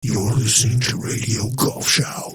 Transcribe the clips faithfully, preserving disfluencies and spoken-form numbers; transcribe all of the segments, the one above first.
You're listening to Radio Golf Show.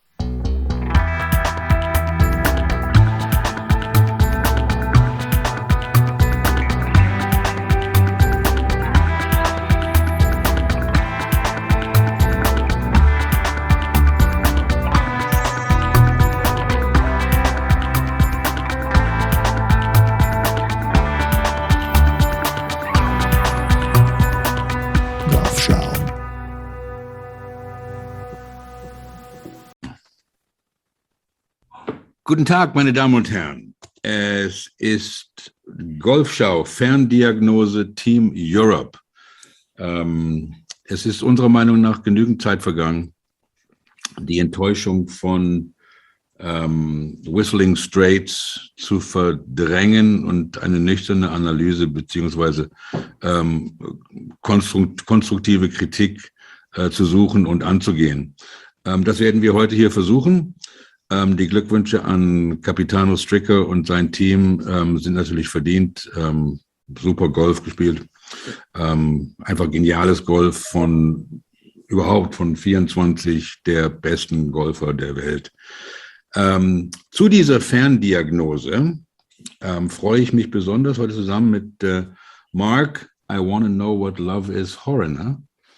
Guten Tag, meine Damen und Herren. Es ist Golfschau, Ferndiagnose Team Europe. Ähm, es ist unserer Meinung nach genügend Zeit vergangen, die Enttäuschung von ähm, Whistling Straits zu verdrängen und eine nüchterne Analyse beziehungsweise ähm, konstrukt, konstruktive Kritik äh, zu suchen und anzugehen. Ähm, das werden wir heute hier versuchen. Ähm, die Glückwünsche an Capitano Stricker und sein Team ähm, sind natürlich verdient. Ähm, super Golf gespielt. Ähm, einfach geniales Golf von überhaupt von vierundzwanzig der besten Golfer der Welt. Ähm, zu dieser Ferndiagnose ähm, freue ich mich besonders heute zusammen mit äh, Mark, I wanna know what love is, Horner,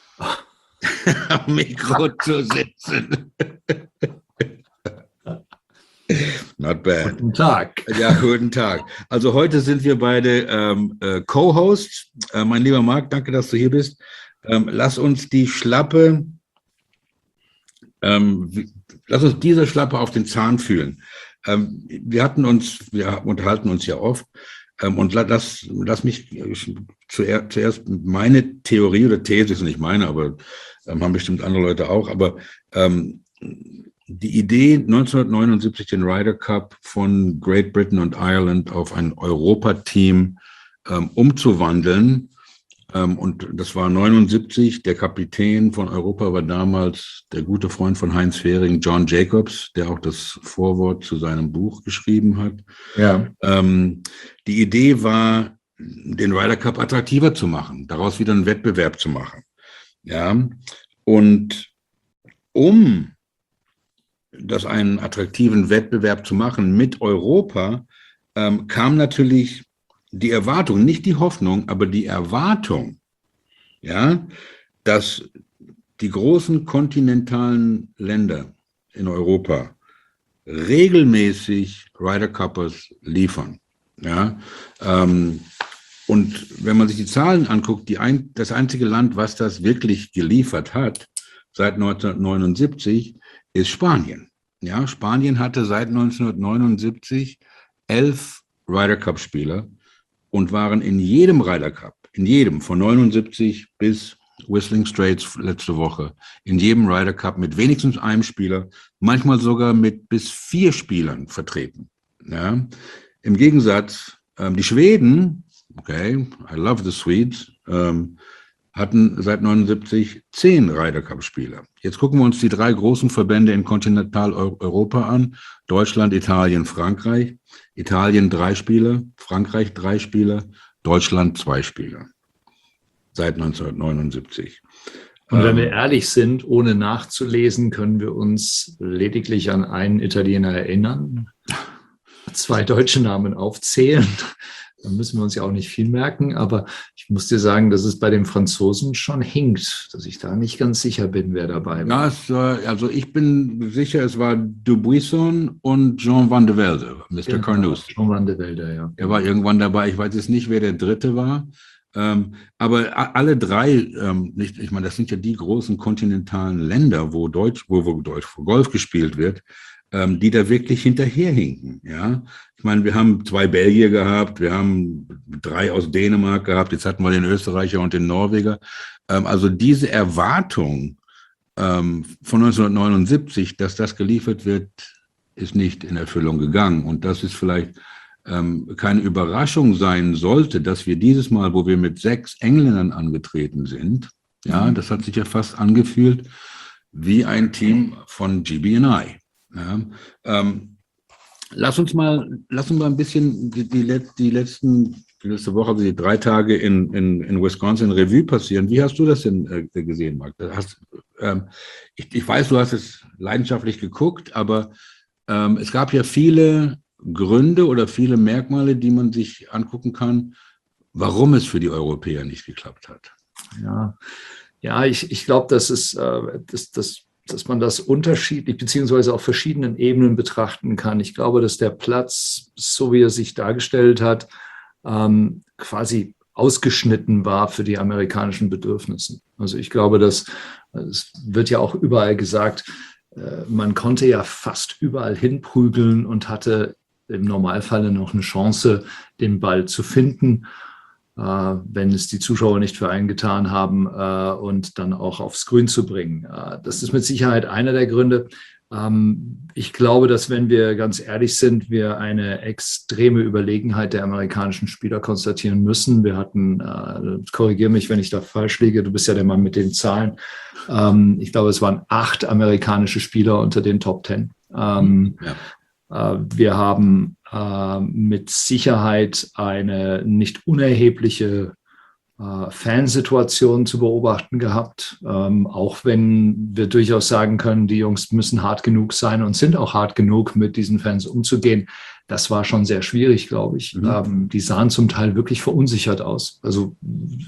am Mikro zu sitzen. Not bad. Guten Tag. Ja, guten Tag. Also heute sind wir beide ähm, äh, Co-Hosts. Äh, mein lieber Marc, danke, dass du hier bist. Ähm, lass uns die Schlappe, ähm, wie, lass uns diese Schlappe auf den Zahn fühlen. Ähm, wir hatten uns, wir unterhalten uns ja oft. Ähm, und lass, lass mich zuer, zuerst meine Theorie oder These, ist nicht meine, aber ähm, haben bestimmt andere Leute auch, aber ähm, die Idee, neunzehnhundertneunundsiebzig den Ryder Cup von Great Britain und Ireland auf ein Europateam ähm, umzuwandeln. Ähm, und das war neunundsiebzig. Der Kapitän von Europa war damals der gute Freund von Heinz Fehring, John Jacobs, der auch das Vorwort zu seinem Buch geschrieben hat. Ja. Ähm, die Idee war, den Ryder Cup attraktiver zu machen, daraus wieder einen Wettbewerb zu machen. Ja. Und um das einen attraktiven Wettbewerb zu machen mit Europa, ähm, kam natürlich die Erwartung, nicht die Hoffnung, aber die Erwartung, ja, dass die großen kontinentalen Länder in Europa regelmäßig Ryder Cuppers liefern. Ja, ähm, und wenn man sich die Zahlen anguckt, die ein, das einzige Land, was das wirklich geliefert hat, seit neunzehnhundertneunundsiebzig, ist Spanien. Ja, Spanien hatte seit neunzehnhundertneunundsiebzig elf Ryder Cup Spieler und waren in jedem Ryder Cup, in jedem, von neunundsiebzig bis Whistling Straits letzte Woche, in jedem Ryder Cup mit wenigstens einem Spieler, manchmal sogar mit bis vier Spielern vertreten. Ja, im Gegensatz, ähm, die Schweden, okay, I love the Swedes, ähm, hatten seit neunundsiebzig zehn Ryder Cup Spieler. Jetzt gucken wir uns die drei großen Verbände in Kontinentaleuropa an. Deutschland, Italien, Frankreich. Italien drei Spieler, Frankreich drei Spieler, Deutschland zwei Spieler. Seit neunzehnhundertneunundsiebzig. Und wenn wir ehrlich sind, ohne nachzulesen, können wir uns lediglich an einen Italiener erinnern, zwei deutsche Namen aufzählen. Dann müssen wir uns ja auch nicht viel merken, aber ich muss dir sagen, dass es bei den Franzosen schon hinkt, dass ich da nicht ganz sicher bin, wer dabei war. Ja, es, also ich bin sicher, es war Dubuisson und Jean van de Velde, Mister Ja, Carnoust. Jean van de Velde, ja. Er war irgendwann dabei, ich weiß jetzt nicht, wer der Dritte war, ähm, aber alle drei, ähm, nicht, ich meine, das sind ja die großen kontinentalen Länder, wo Deutsch, wo, wo Deutsch, wo Golf gespielt wird, ähm, die da wirklich hinterherhinken, ja. Ich meine, wir haben zwei Belgier gehabt, wir haben drei aus Dänemark gehabt, jetzt hatten wir den Österreicher und den Norweger. Ähm, also diese Erwartung ähm, von neunzehnhundertneunundsiebzig, dass das geliefert wird, ist nicht in Erfüllung gegangen. Und das ist vielleicht ähm, keine Überraschung sein sollte, dass wir dieses Mal, wo wir mit sechs Engländern angetreten sind, ja, das hat sich ja fast angefühlt wie ein Team von G B and I. Ja, ähm, Lass uns mal, lass uns mal ein bisschen die, die, Let- die letzten, die letzte Woche, also die drei Tage in, in, in Wisconsin Revue passieren. Wie hast du das denn äh, gesehen, Marc? Da Hast, ähm, ich, ich weiß, du hast es leidenschaftlich geguckt, aber ähm, es gab ja viele Gründe oder viele Merkmale, die man sich angucken kann, warum es für die Europäer nicht geklappt hat. Ja, ja ich, ich glaube, dass, es, äh, dass, dass, dass man das unterschiedlich beziehungsweise auf verschiedenen Ebenen betrachten kann. Ich glaube, dass der Platz, so wie er sich dargestellt hat, ähm, quasi ausgeschnitten war für die amerikanischen Bedürfnisse. Also ich glaube, dass es wird ja auch überall gesagt, äh, man konnte ja fast überall hinprügeln und hatte im Normalfall noch eine Chance, den Ball zu finden, äh, wenn es die Zuschauer nicht für einen getan haben, äh, und dann auch aufs Grün zu bringen. Äh, das ist mit Sicherheit einer der Gründe. Ähm, ich glaube, dass, wenn wir ganz ehrlich sind, wir eine extreme Überlegenheit der amerikanischen Spieler konstatieren müssen. Wir hatten, äh, korrigiere mich, wenn ich da falsch liege, du bist ja der Mann mit den Zahlen. Ähm, ich glaube, es waren acht amerikanische Spieler unter den Top Ten. Ähm, Ja. Wir haben äh, mit Sicherheit eine nicht unerhebliche äh, Fansituation zu beobachten gehabt, ähm, auch wenn wir durchaus sagen können, die Jungs müssen hart genug sein und sind auch hart genug, mit diesen Fans umzugehen. Das war schon sehr schwierig, glaube ich. Mhm. Ähm, die sahen zum Teil wirklich verunsichert aus. Also,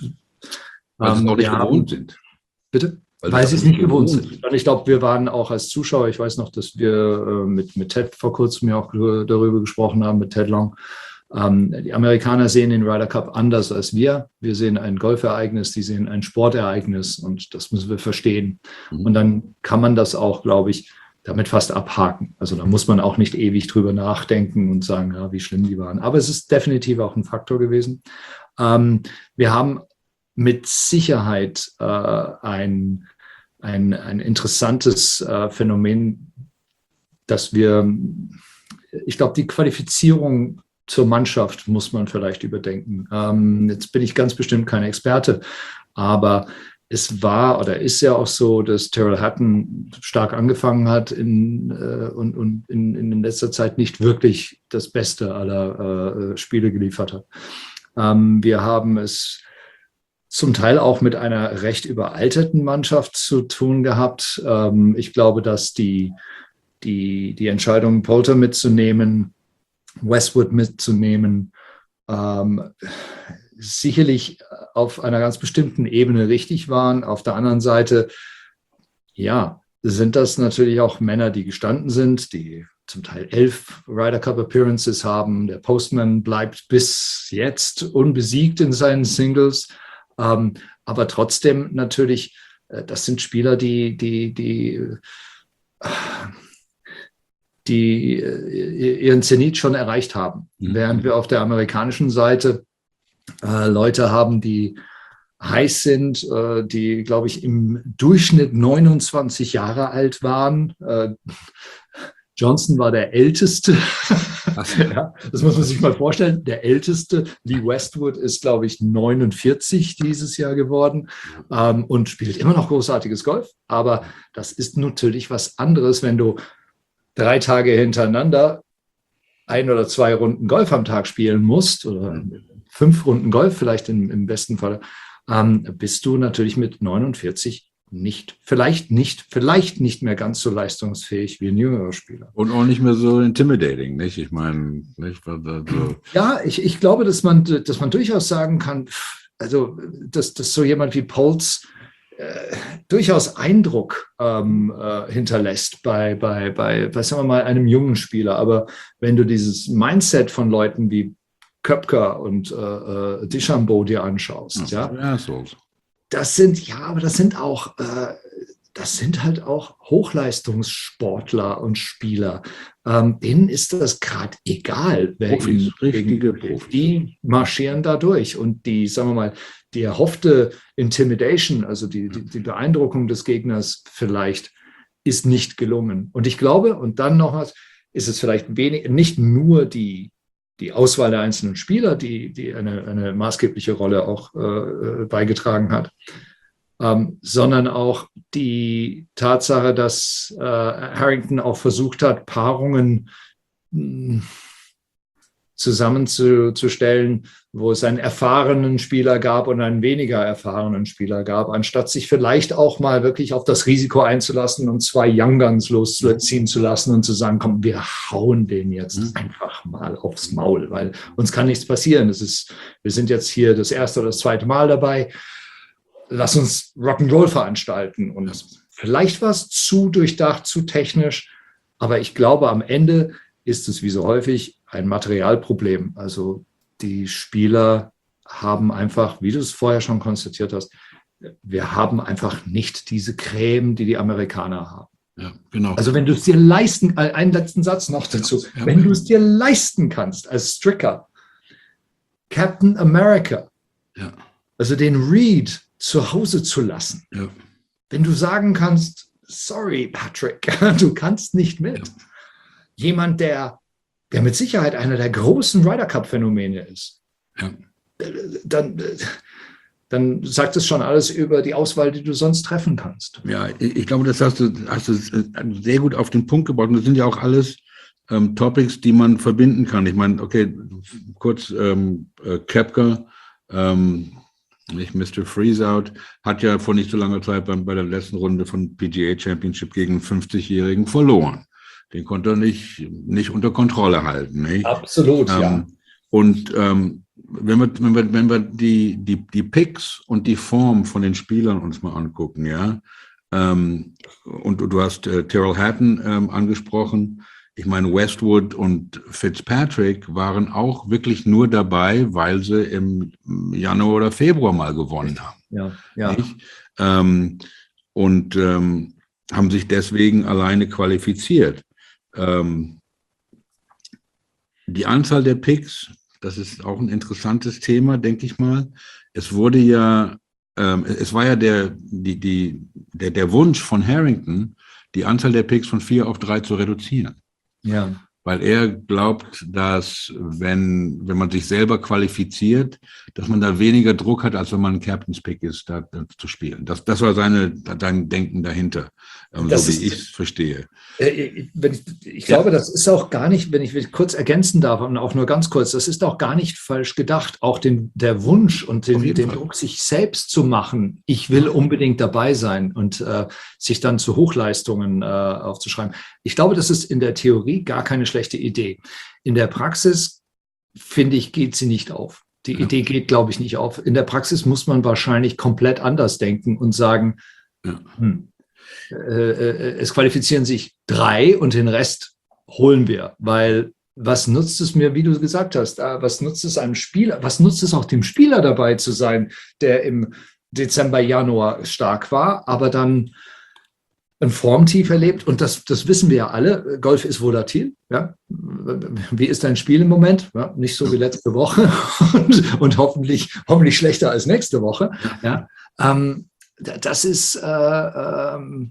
Weil sie es ähm, auch nicht wir gewohnt haben, sind. bitte? Weil, Weil sie sie es es nicht gewohnt sind. Und ich glaube, wir waren auch als Zuschauer, ich weiß noch, dass wir äh, mit, mit Ted vor kurzem ja auch darüber gesprochen haben, mit Ted Long. Ähm, die Amerikaner sehen den Ryder Cup anders als wir. Wir sehen ein Golfereignis, die sehen ein Sportereignis, und das müssen wir verstehen. Mhm. Und dann kann man das auch, glaube ich, damit fast abhaken. Also da muss man auch nicht ewig drüber nachdenken und sagen, ja, wie schlimm die waren. Aber es ist definitiv auch ein Faktor gewesen. Ähm, wir haben mit Sicherheit äh, ein, ein, ein interessantes äh, Phänomen, dass wir, ich glaube, die Qualifizierung zur Mannschaft muss man vielleicht überdenken. Ähm, jetzt bin ich ganz bestimmt kein Experte, aber es war oder ist ja auch so, dass Tyrrell Hatton stark angefangen hat in, äh, und, und in, in letzter Zeit nicht wirklich das Beste aller äh, Spiele geliefert hat. Ähm, wir haben es zum Teil auch mit einer recht überalterten Mannschaft zu tun gehabt. Ähm, ich glaube, dass die, die, die Entscheidung, Poulter mitzunehmen, Westwood mitzunehmen, ähm, sicherlich auf einer ganz bestimmten Ebene richtig waren. Auf der anderen Seite, ja, sind das natürlich auch Männer, die gestanden sind, die zum Teil elf Ryder Cup Appearances haben. Der Postman bleibt bis jetzt unbesiegt in seinen Singles. Ähm, aber trotzdem natürlich, äh, das sind Spieler, die, die, die, äh, die äh, ihren Zenit schon erreicht haben. Mhm. Während wir auf der amerikanischen Seite äh, Leute haben, die heiß sind, äh, die, glaube ich, im Durchschnitt neunundzwanzig Jahre alt waren. Äh, Johnson war der Älteste. Ja, das muss man sich mal vorstellen. Der Älteste, Lee Westwood, ist, glaube ich, neunundvierzig dieses Jahr geworden, ähm, und spielt immer noch großartiges Golf. Aber das ist natürlich was anderes, wenn du drei Tage hintereinander ein oder zwei Runden Golf am Tag spielen musst oder fünf Runden Golf vielleicht im, im besten Fall, ähm, bist du natürlich mit neunundvierzig nicht, vielleicht nicht, vielleicht nicht mehr ganz so leistungsfähig wie ein jüngerer Spieler. Und auch nicht mehr so intimidating, nicht? Ich meine, nicht? Also ja, ich, ich glaube, dass man, dass man durchaus sagen kann, also, dass, dass so jemand wie Poulter äh, durchaus Eindruck ähm, äh, hinterlässt bei, bei, bei, bei, sagen wir mal, einem jungen Spieler. Aber wenn du dieses Mindset von Leuten wie Koepka und äh, DeChambeau dir anschaust, ja, ja so. Das sind, ja, aber das sind auch, äh, das sind halt auch Hochleistungssportler und Spieler. Ähm, denen ist das gerade egal. Profis, richtige Profis. Die marschieren da durch, und die, sagen wir mal, die erhoffte Intimidation, also die, die, die Beeindruckung des Gegners vielleicht, ist nicht gelungen. Und ich glaube, und dann noch was, ist es vielleicht wenig, nicht nur die die Auswahl der einzelnen Spieler, die, die eine, eine maßgebliche Rolle auch äh, beigetragen hat, ähm, sondern auch die Tatsache, dass äh, Harrington auch versucht hat, Paarungen zusammenzustellen, wo es einen erfahrenen Spieler gab und einen weniger erfahrenen Spieler gab, anstatt sich vielleicht auch mal wirklich auf das Risiko einzulassen und zwei Young Guns losziehen zu lassen und zu sagen, komm, wir hauen den jetzt mhm. einfach mal aufs Maul, weil uns kann nichts passieren. Das ist, wir sind jetzt hier das erste oder das zweite Mal dabei. Lass uns Rock'n'Roll veranstalten. Und vielleicht war es zu durchdacht, zu technisch, aber ich glaube, am Ende ist es wie so häufig ein Materialproblem. Also die Spieler haben einfach, wie du es vorher schon konstatiert hast, wir haben einfach nicht diese Creme, die die Amerikaner haben. Ja, genau. Also wenn du es dir leisten, einen letzten Satz noch dazu, ja, wenn du es dir leisten kannst als Stricker, Captain America, ja. also den Reed zu Hause zu lassen, ja. wenn du sagen kannst, sorry Patrick, du kannst nicht mit. Ja. Jemand, der der mit Sicherheit einer der großen Ryder Cup-Phänomene ist, ja. dann, dann sagt es schon alles über die Auswahl, die du sonst treffen kannst. Ja, ich glaube, das hast du, hast du sehr gut auf den Punkt gebracht. Und das sind ja auch alles ähm, Topics, die man verbinden kann. Ich meine, okay, kurz, ähm, äh, Koepka, ähm, nicht Mister Freezeout, hat ja vor nicht so langer Zeit bei, bei der letzten Runde von P G A Championship gegen einen fünfzigjährigen verloren. Den konnte er nicht, nicht unter Kontrolle halten. Nicht? Absolut, ähm, ja. Und ähm, wenn wir, wenn wir, wenn wir die, die, die Picks und die Form von den Spielern uns mal angucken, ja, ähm, und du hast äh, Tyrrell Hatton ähm, angesprochen. Ich meine, Westwood und Fitzpatrick waren auch wirklich nur dabei, weil sie im Januar oder Februar mal gewonnen haben. Ja, ja. Nicht? Ähm, und ähm, haben sich deswegen alleine qualifiziert. Ähm, die Anzahl der Picks, das ist auch ein interessantes Thema, denke ich mal. Es wurde ja, ähm, es war ja der, die, die, der, der Wunsch von Harrington, die Anzahl der Picks von vier auf drei zu reduzieren. Ja. Weil er glaubt, dass wenn, wenn man sich selber qualifiziert, dass man da weniger Druck hat, als wenn man ein Captain's Pick ist, da, da zu spielen. Das, das war seine, sein Denken dahinter, ähm, so wie ich es verstehe. Äh, wenn ich, ich glaube, ja. das ist auch gar nicht, wenn ich kurz ergänzen darf, und auch nur ganz kurz, das ist auch gar nicht falsch gedacht. Auch den, der Wunsch und den, den Druck, sich selbst zu machen, ich will unbedingt dabei sein und äh, sich dann zu Hochleistungen äh, aufzuschreiben. Ich glaube, das ist in der Theorie gar keine schlechte Idee. In der Praxis, finde ich, geht sie nicht auf. Die ja. Idee geht, glaube ich, nicht auf. In der Praxis muss man wahrscheinlich komplett anders denken und sagen, ja. hm, äh, äh, es qualifizieren sich drei und den Rest holen wir, weil was nutzt es mir, wie du gesagt hast, was nutzt es einem Spieler, was nutzt es auch dem Spieler dabei zu sein, der im Dezember, Januar stark war, aber dann ein Formtief erlebt, und das, das wissen wir ja alle, Golf ist volatil. Ja? Wie ist dein Spiel im Moment? Ja, nicht so wie letzte Woche und, und hoffentlich, hoffentlich schlechter als nächste Woche. Ja? Ähm, das, ist, äh, ähm,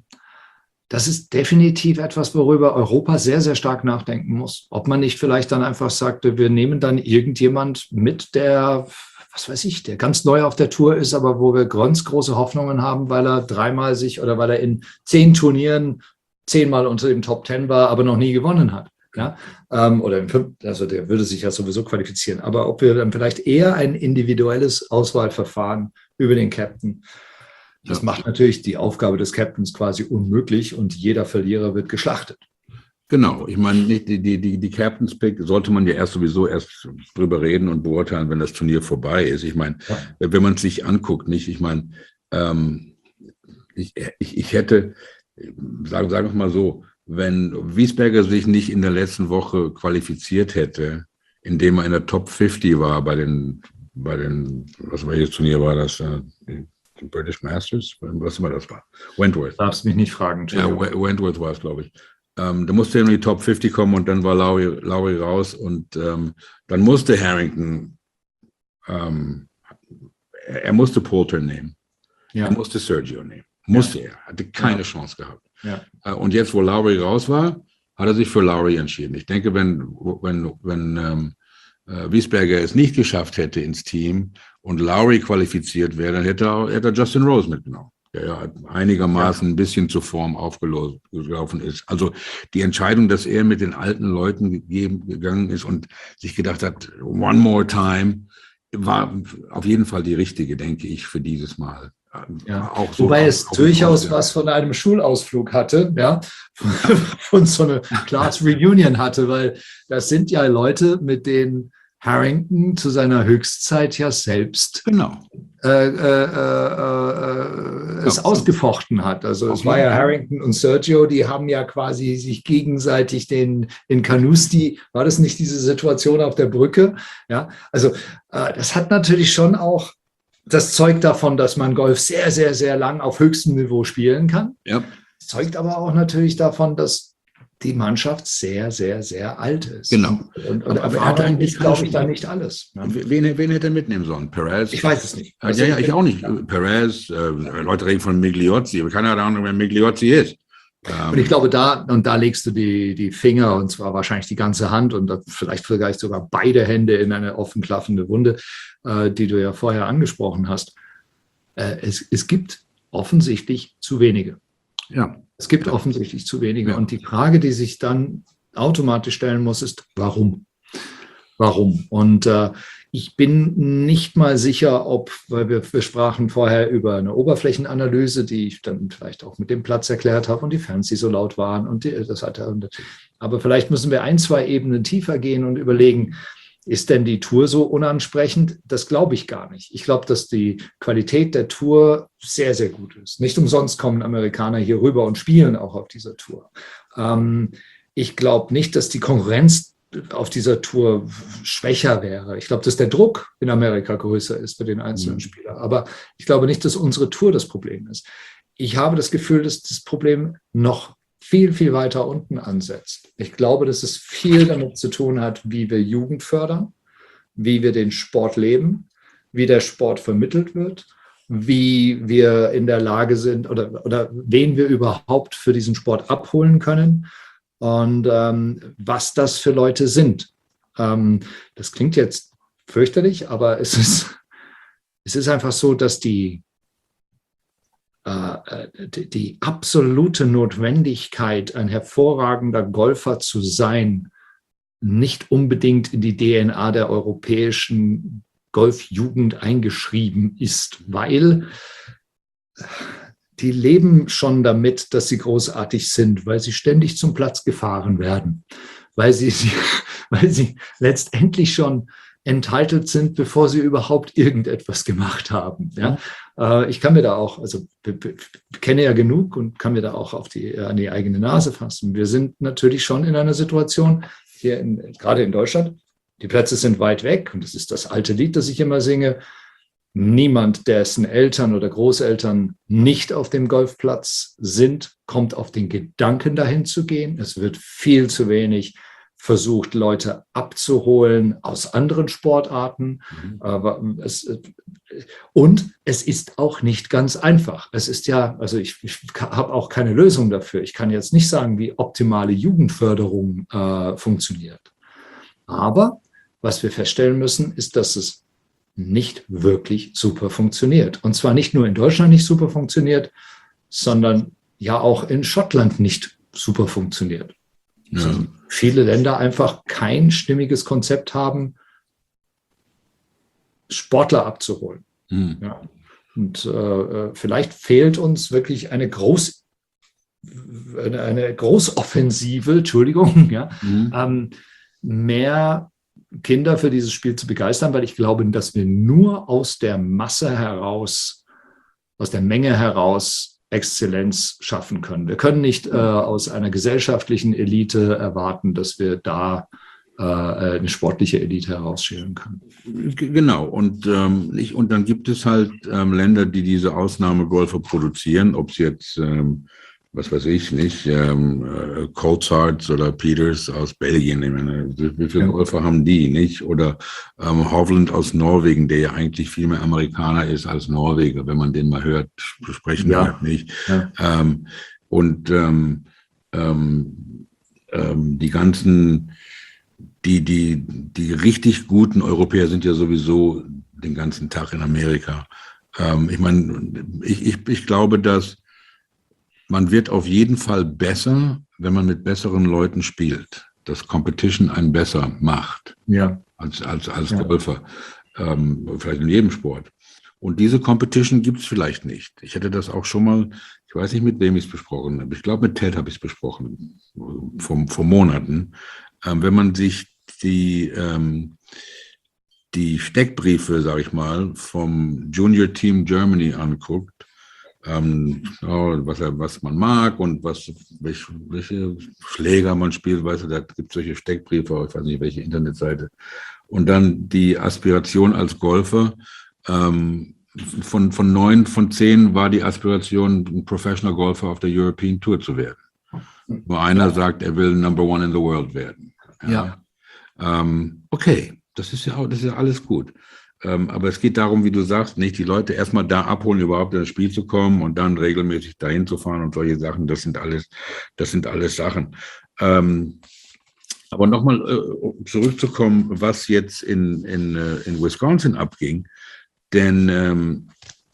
das ist definitiv etwas, worüber Europa sehr, sehr stark nachdenken muss. Ob man nicht vielleicht dann einfach sagte, wir nehmen dann irgendjemand mit, der, was weiß ich, der ganz neu auf der Tour ist, aber wo wir ganz große Hoffnungen haben, weil er dreimal sich oder weil er in zehn Turnieren zehnmal unter dem Top Ten war, aber noch nie gewonnen hat. Ja? Ähm, oder in fünf, also der würde sich ja sowieso qualifizieren. Aber ob wir dann vielleicht eher ein individuelles Auswahlverfahren über den Captain, das macht natürlich die Aufgabe des Captains quasi unmöglich und jeder Verlierer wird geschlachtet. Genau, ich meine, nicht die, die, die, die Captain's Pick sollte man ja erst sowieso erst drüber reden und beurteilen, wenn das Turnier vorbei ist. Ich meine, ja. wenn man es sich anguckt, nicht, ich meine, ähm, ich, ich, ich hätte, sagen, sagen wir mal so, wenn Wiesberger sich nicht in der letzten Woche qualifiziert hätte, indem er in der Top fünfzig war bei den, bei den, was welches Turnier war das? British Masters, was immer das war. Wentworth. Darfst mich nicht fragen. Ja, Wentworth war es, glaube ich. Ähm, da musste er in die Top fünfzig kommen und dann war Lowry, Lowry raus und ähm, dann musste Harrington, ähm, er, er musste Poulter nehmen. Ja. Er musste Sergio nehmen. Musste ja. er. Hatte keine ja. Chance gehabt. Ja. Äh, und jetzt, wo Lowry raus war, hat er sich für Lowry entschieden. Ich denke, wenn, wenn, wenn ähm, äh, Wiesberger es nicht geschafft hätte ins Team und Lowry qualifiziert wäre, dann hätte er, hätte er Justin Rose mitgenommen. der ja einigermaßen ein bisschen zur Form aufgelaufen ist. Also die Entscheidung, dass er mit den alten Leuten gegeben, gegangen ist und sich gedacht hat, one more time, war auf jeden Fall die richtige, denke ich, für dieses Mal. Ja. Auch so Wobei es auch durchaus was von einem Schulausflug hatte, ja, und so eine Class Reunion hatte, weil das sind ja Leute, mit denen Harrington zu seiner Höchstzeit ja selbst genau. äh, äh, äh, es ja. ausgefochten hat. Also es war ja Harrington und Sergio, die haben ja quasi sich gegenseitig den, in Carnoustie, war das nicht diese Situation auf der Brücke? Ja, also äh, das hat natürlich schon auch das Zeug davon, dass man Golf sehr, sehr, sehr lang auf höchstem Niveau spielen kann. Ja. Das zeugt aber auch natürlich davon, dass die Mannschaft sehr, sehr, sehr alt ist. Genau. Und, und, aber er hat eigentlich, glaube ich, da nicht alles. Ne? Wen, wen hätte er mitnehmen sollen? Perez? Ich weiß es nicht. Also ja, ja, ich auch nicht. Ja. Perez, äh, Leute reden von Migliozzi, aber keine Ahnung, wer Migliozzi ist. Ähm, und ich glaube, da, und da legst du die, die Finger, und zwar wahrscheinlich die ganze Hand und vielleicht vielleicht sogar beide Hände in eine offen klaffende Wunde, äh, die du ja vorher angesprochen hast. Äh, es, es gibt offensichtlich zu wenige. Ja. Es gibt offensichtlich zu wenige. Ja. Und die Frage, die sich dann automatisch stellen muss, ist, warum? Warum? Und äh, ich bin nicht mal sicher, ob, weil wir, wir sprachen vorher über eine Oberflächenanalyse, die ich dann vielleicht auch mit dem Platz erklärt habe und die Fans, die so laut waren und die, das hat er. Aber vielleicht müssen wir ein, zwei Ebenen tiefer gehen und überlegen, ist denn die Tour so unansprechend? Das glaube ich gar nicht. Ich glaube, dass die Qualität der Tour sehr, sehr gut ist. Nicht umsonst kommen Amerikaner hier rüber und spielen auch auf dieser Tour. Ähm, ich glaube nicht, dass die Konkurrenz auf dieser Tour schwächer wäre. Ich glaube, dass der Druck in Amerika größer ist für den einzelnen mhm. Spieler. Aber ich glaube nicht, dass unsere Tour das Problem ist. Ich habe das Gefühl, dass das Problem noch viel, viel weiter unten ansetzt. Ich glaube, dass es viel damit zu tun hat, wie wir Jugend fördern, wie wir den Sport leben, wie der Sport vermittelt wird, wie wir in der Lage sind oder, oder wen wir überhaupt für diesen Sport abholen können und ähm, was das für Leute sind. Ähm, das klingt jetzt fürchterlich, aber es ist, es ist einfach so, dass die Die, die absolute Notwendigkeit, ein hervorragender Golfer zu sein, nicht unbedingt in die D N A der europäischen Golfjugend eingeschrieben ist, weil die leben schon damit, dass sie großartig sind, weil sie ständig zum Platz gefahren werden, weil sie, weil sie letztendlich schon entitled sind, bevor sie überhaupt irgendetwas gemacht haben. Ja? Mhm. Ich kann mir da auch, also kenne ja genug und kann mir da auch auf die, an die eigene Nase fassen. Wir sind natürlich schon in einer Situation, hier in, gerade in Deutschland, die Plätze sind weit weg und das ist das alte Lied, das ich immer singe. Niemand, dessen Eltern oder Großeltern nicht auf dem Golfplatz sind, kommt auf den Gedanken, dahin zu gehen. Es wird viel zu wenig versucht, Leute abzuholen aus anderen Sportarten. Mhm. Aber es, und es ist auch nicht ganz einfach. Es ist ja, also ich, ich habe auch keine Lösung dafür. Ich kann jetzt nicht sagen, wie optimale Jugendförderung äh, funktioniert. Aber was wir feststellen müssen, ist, dass es nicht wirklich super funktioniert. Und zwar nicht nur in Deutschland nicht super funktioniert, sondern ja auch in Schottland nicht super funktioniert. Ja. Also viele Länder einfach kein stimmiges Konzept haben, Sportler abzuholen. Mhm. Ja. Und äh, vielleicht fehlt uns wirklich eine Groß, eine, eine Großoffensive, Entschuldigung, ja, mhm. ähm, mehr Kinder für dieses Spiel zu begeistern, weil ich glaube, dass wir nur aus der Masse heraus, aus der Menge heraus Exzellenz schaffen können. Wir können nicht äh, aus einer gesellschaftlichen Elite erwarten, dass wir da äh, eine sportliche Elite herausschälen können. Genau. Und, ähm, ich, und dann gibt es halt ähm, Länder, die diese Ausnahmegolfer produzieren, ob es jetzt, ähm, was weiß ich nicht, ähm, äh, Coulthard oder Peters aus Belgien, ich meine, wie viele ja. Golfer haben die, nicht? Oder ähm, Hovland aus Norwegen, der ja eigentlich viel mehr Amerikaner ist als Norweger, wenn man den mal hört, sprechen wir ja. halt nicht. Ja. Ähm, und ähm, ähm, ähm, die ganzen, die, die, die richtig guten Europäer sind ja sowieso den ganzen Tag in Amerika. Ähm, ich meine, ich, ich, ich glaube, dass man wird auf jeden Fall besser, wenn man mit besseren Leuten spielt. Dass Competition einen besser macht Ja. als, als, als Ja. Golfer. Ähm, vielleicht in jedem Sport. Und diese Competition gibt es vielleicht nicht. Ich hätte das auch schon mal, ich weiß nicht, mit wem ich es besprochen habe. Ich glaube, mit Ted habe ich es besprochen, vor, vor Monaten. Ähm, wenn man sich die, ähm, die Steckbriefe, sage ich mal, vom Junior Team Germany anguckt, ähm, was, er, was man mag und was, welche, welche Schläger man spielt, weißt du, da gibt es solche Steckbriefe, ich weiß nicht, welche Internetseite. Und dann die Aspiration als Golfer, ähm, von, von neun von zehn war die Aspiration, ein Professional Golfer auf der European Tour zu werden. Nur einer sagt, er will Number One in the World werden. Ja. Ja. Ähm, okay, das ist ja auch, das ist ja alles gut. Ähm, aber es geht darum, wie du sagst, nicht die Leute erstmal da abholen, überhaupt in das Spiel zu kommen und dann regelmäßig dahin zu fahren und solche Sachen. Das sind alles, das sind alles Sachen. Ähm, aber nochmal äh, zurückzukommen, was jetzt in, in, äh, in Wisconsin abging, denn ähm,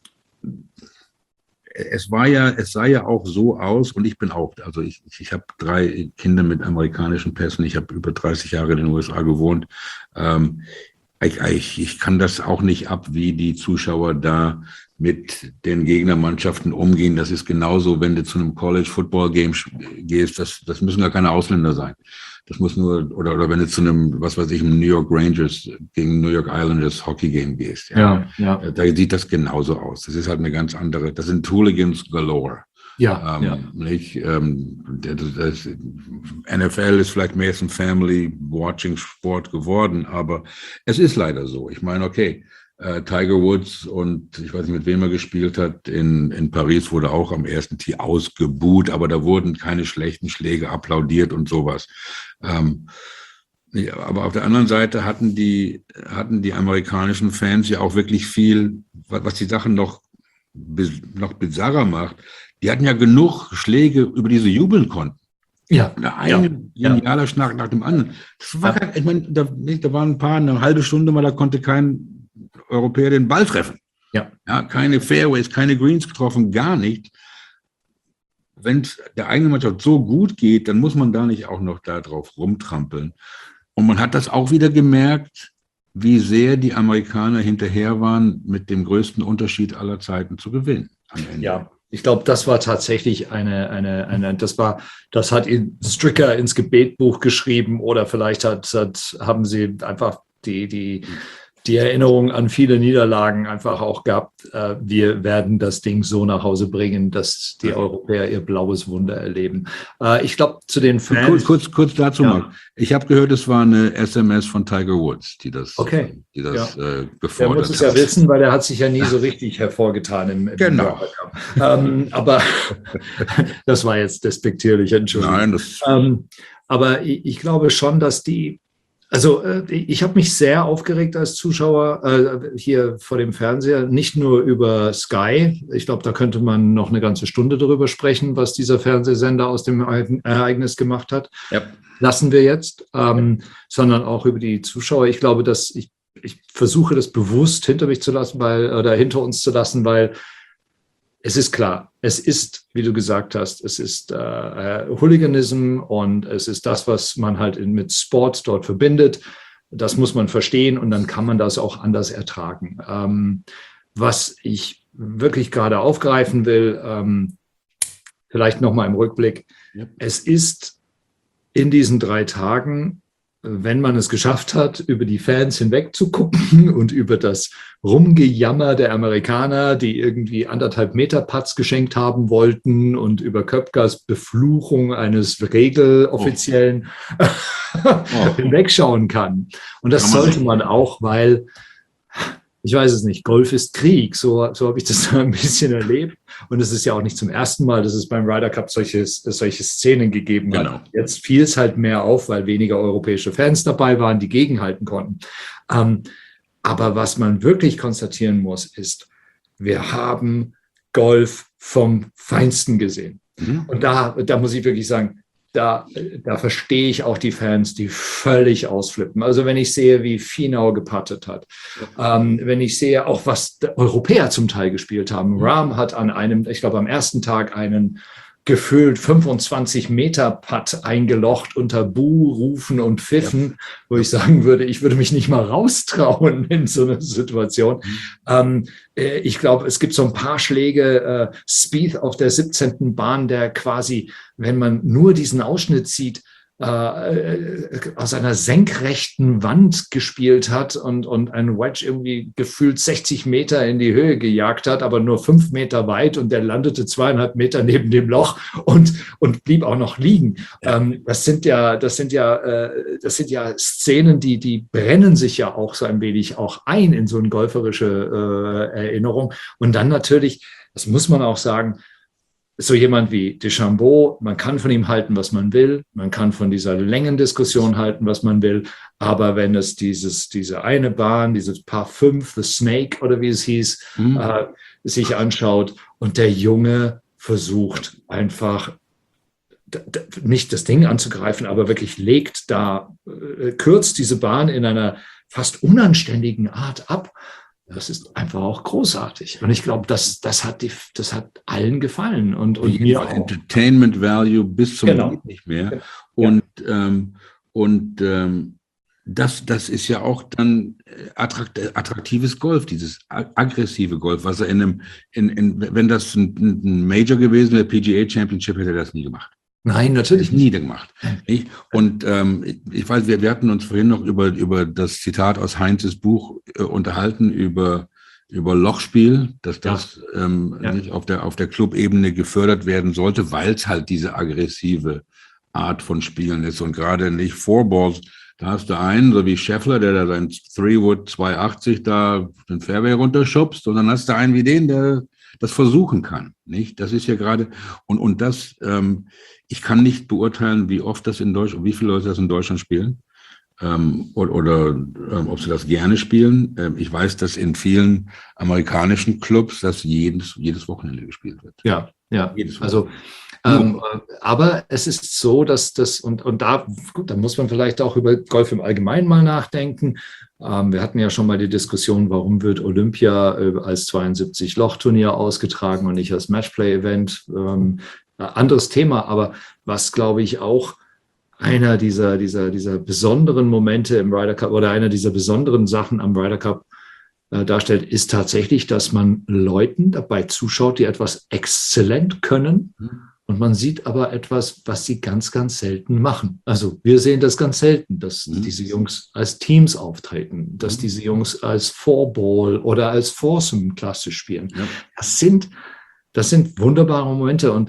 es war ja, es sah ja auch so aus, und ich bin auch, also ich, ich habe drei Kinder mit amerikanischen Pässen, ich habe über dreißig Jahre in den U S A gewohnt. Ähm, ich, ich, ich kann das auch nicht ab, wie die Zuschauer da mit den Gegnermannschaften umgehen. Das ist genauso, wenn du zu einem College-Football-Game gehst, das, das müssen gar keine Ausländer sein. Das muss nur, oder, oder wenn du zu einem, was weiß ich, einem New York Rangers gegen New York Islanders Hockey-Game gehst. Ja, ja, ja. Da sieht das genauso aus. Das ist halt eine ganz andere, das sind Hooligans galore. Ja, ähm, ja. Nicht, ähm, das, das, N F L ist vielleicht mehr ein Family-Watching-Sport geworden, aber es ist leider so. Ich meine, okay, äh, Tiger Woods und ich weiß nicht, mit wem er gespielt hat, in, in Paris wurde auch am ersten Tee ausgebuht, aber da wurden keine schlechten Schläge applaudiert und sowas. Ähm, ja, aber auf der anderen Seite hatten die, hatten die amerikanischen Fans ja auch wirklich viel, was die Sachen noch, noch bizarrer macht. Die hatten ja genug Schläge, über die sie jubeln konnten. Ja. Ein ja. genialer Schlag nach dem anderen. Das war, ja. Ich meine, da, da waren ein paar, eine halbe Stunde mal, da konnte kein Europäer den Ball treffen. Ja. Ja, keine Fairways, keine Greens getroffen, gar nicht. Wenn es der eigenen Mannschaft so gut geht, dann muss man da nicht auch noch da drauf rumtrampeln. Und man hat das auch wieder gemerkt, wie sehr die Amerikaner hinterher waren, mit dem größten Unterschied aller Zeiten zu gewinnen. Am Ende. Ja, ich glaube, das war tatsächlich eine, eine, eine, das war, das hat ihn Stricker ins Gebetbuch geschrieben oder vielleicht hat, hat, haben sie einfach die, die, die Erinnerung an viele Niederlagen einfach auch gehabt. Äh, wir werden das Ding so nach Hause bringen, dass die Europäer ihr blaues Wunder erleben. Äh, ich glaube, zu den Fans. Kurz, kurz, kurz dazu ja. mal. Ich habe gehört, es war eine S M S von Tiger Woods, die das, okay. die das ja. äh, gefordert hat. Er muss es ja wissen, weil er hat sich ja nie so richtig hervorgetan im, im Genau. ähm, aber das war jetzt despektierlich, Entschuldigung. Nein, das ähm, aber ich, ich glaube schon, dass die Also äh, ich habe mich sehr aufgeregt als Zuschauer äh, hier vor dem Fernseher, nicht nur über Sky. Ich glaube, da könnte man noch eine ganze Stunde darüber sprechen, was dieser Fernsehsender aus dem Ereignis gemacht hat. Ja. Lassen wir jetzt, ähm, sondern auch über die Zuschauer. Ich glaube, dass ich, ich versuche das bewusst hinter mich zu lassen, weil oder hinter uns zu lassen, weil es ist klar, es ist, wie du gesagt hast, es ist äh, Hooliganism und es ist das, was man halt in, mit Sport dort verbindet. Das muss man verstehen und dann kann man das auch anders ertragen. Ähm, was ich wirklich gerade aufgreifen will, ähm, vielleicht nochmal im Rückblick, ja. Es ist in diesen drei Tagen, wenn man es geschafft hat, über die Fans hinweg zu gucken und über das Rumgejammer der Amerikaner, die irgendwie anderthalb Meter Putts geschenkt haben wollten und über Köpkers Befluchung eines Regeloffiziellen oh. oh. hinwegschauen kann. Und das sollte man auch, weil, ich weiß es nicht, Golf ist Krieg, so, so habe ich das ein bisschen erlebt. Und es ist ja auch nicht zum ersten Mal, dass es beim Ryder Cup solche, solche Szenen gegeben hat. Genau. Jetzt fiel es halt mehr auf, weil weniger europäische Fans dabei waren, die gegenhalten konnten. Ähm, aber was man wirklich konstatieren muss, ist, wir haben Golf vom Feinsten gesehen. Mhm. Und da, da muss ich wirklich sagen, da, da verstehe ich auch die Fans, die völlig ausflippen. Also wenn ich sehe, wie Finau gepattet hat, ähm, wenn ich sehe auch, was Europäer zum Teil gespielt haben. Rahm hat an einem, ich glaube am ersten Tag einen gefühlt fünfundzwanzig Meter Putt eingelocht unter Buh-Rufen und Pfiffen, ja. wo ich sagen würde, ich würde mich nicht mal raustrauen in so einer Situation. Mhm. Ähm, äh, ich glaube, es gibt so ein paar Schläge, äh, Spieth auf der siebzehnten Bahn, der quasi, wenn man nur diesen Ausschnitt sieht, äh, aus einer senkrechten Wand gespielt hat und, und ein Wedge irgendwie gefühlt sechzig Meter in die Höhe gejagt hat, aber nur fünf Meter weit und der landete zweieinhalb Meter neben dem Loch und, und blieb auch noch liegen. Ja. Ähm, das sind ja, das sind ja, äh, das sind ja Szenen, die, die brennen sich ja auch so ein wenig auch ein in so eine golferische äh, Erinnerung. Und dann natürlich, das muss man auch sagen, so jemand wie DeChambeau, man kann von ihm halten, was man will, man kann von dieser Längendiskussion halten, was man will, aber wenn es dieses, diese eine Bahn, dieses Par fünf, The Snake oder wie es hieß, mhm. äh, sich anschaut und der Junge versucht einfach nicht das Ding anzugreifen, aber wirklich legt da, äh, kürzt diese Bahn in einer fast unanständigen Art ab. Das ist einfach auch großartig. Und ich glaube, das, das, hat die, das hat allen gefallen. Und, und mir auch. Entertainment Value bis zum genau. Geht nicht mehr. Und, ja. ähm, und ähm, das, das ist ja auch dann attrakt, attraktives Golf, dieses aggressive Golf, was er in einem, in, in, wenn das ein, ein Major gewesen wäre, P G A Championship, hätte er das nie gemacht. Nein, natürlich nie gemacht. Nicht? Und ähm, ich weiß, wir, wir hatten uns vorhin noch über, über das Zitat aus Heinzes Buch äh, unterhalten, über, über Lochspiel, dass das ja. Ähm, ja. nicht auf der, auf der Clubebene gefördert werden sollte, weil es halt diese aggressive Art von Spielen ist. Und gerade nicht Four Balls, da hast du einen, so wie Scheffler, der da sein Three-Wood zweihundertachtzig da den Fairway runterschubst, und dann hast du einen wie den, der das versuchen kann. Nicht? Das ist ja gerade, und, und das, ähm, ich kann nicht beurteilen, wie oft das in Deutschland, wie viele Leute das in Deutschland spielen, ähm, oder, oder ähm, ob sie das gerne spielen. Ähm, ich weiß, dass in vielen amerikanischen Clubs das jedes, jedes Wochenende gespielt wird. Ja, ja. Jedes also, ähm, ja. aber es ist so, dass das, und, und da, gut, da muss man vielleicht auch über Golf im Allgemeinen mal nachdenken. Ähm, wir hatten ja schon mal die Diskussion, warum wird Olympia äh, als zweiundsiebzig-Loch-Turnier ausgetragen und nicht als Matchplay-Event. Ähm, anderes Thema, aber was, glaube ich, auch einer dieser, dieser, dieser besonderen Momente im Ryder Cup oder einer dieser besonderen Sachen am Ryder Cup äh, darstellt, ist tatsächlich, dass man Leuten dabei zuschaut, die etwas exzellent können, mhm. und man sieht aber etwas, was sie ganz, ganz selten machen. Also wir sehen das ganz selten, dass mhm. diese Jungs als Teams auftreten, dass mhm. diese Jungs als Four-Ball oder als Foursome klassisch spielen. Ja. Das sind, das sind wunderbare Momente, und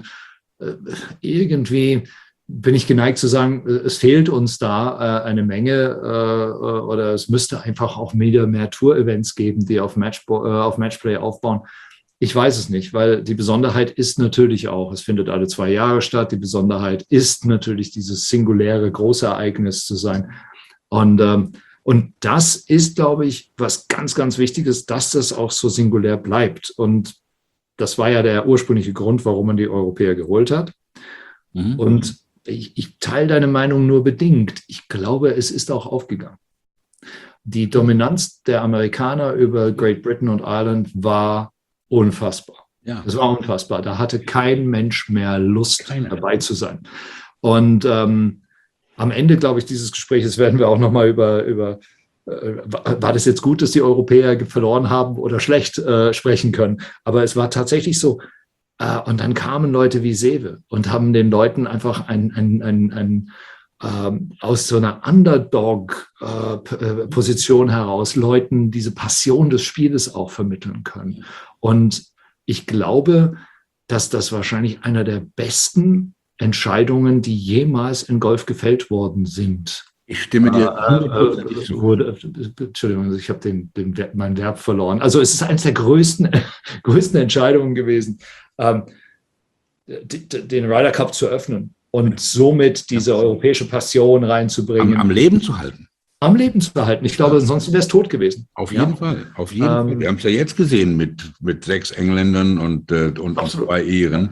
irgendwie bin ich geneigt zu sagen, es fehlt uns da äh, eine Menge äh, oder es müsste einfach auch wieder mehr Tour-Events geben, die auf, Match, äh, auf Matchplay aufbauen. Ich weiß es nicht, weil die Besonderheit ist natürlich auch, es findet alle zwei Jahre statt, die Besonderheit ist natürlich dieses singuläre Großereignis zu sein. Und, ähm, und das ist, glaube ich, was ganz, ganz Wichtiges, dass das auch so singulär bleibt. Und das war ja der ursprüngliche Grund, warum man die Europäer geholt hat. Mhm. Und ich, ich teile deine Meinung nur bedingt. Ich glaube, es ist auch aufgegangen. Die Dominanz der Amerikaner über Great Britain und Ireland war unfassbar. Ja. Es war unfassbar. Da hatte kein Mensch mehr Lust, Keiner. dabei zu sein. Und ähm, am Ende, glaube ich, dieses Gesprächs werden wir auch nochmal über, über war das jetzt gut, dass die Europäer verloren haben oder schlecht äh, sprechen können. Aber es war tatsächlich so. Äh, und dann kamen Leute wie Sewe und haben den Leuten einfach ein, ein, ein, ein ähm, aus so einer Underdog-Position äh, heraus Leuten diese Passion des Spieles auch vermitteln können. Und ich glaube, dass das wahrscheinlich einer der besten Entscheidungen, die jemals in Golf gefällt worden sind. Ich stimme dir äh, äh, wurde, Entschuldigung, ich habe den, den, mein Verb verloren. Also es ist eines der größten, größten Entscheidungen gewesen, ähm, die, den Ryder Cup zu öffnen und somit diese europäische Passion reinzubringen. Am, am Leben zu halten. Am Leben zu halten. Ich glaube, sonst wäre es tot gewesen. Auf jeden ja. Fall. Auf jeden ähm, Fall. Wir haben es ja jetzt gesehen mit, mit sechs Engländern und, äh, und zwei Iren.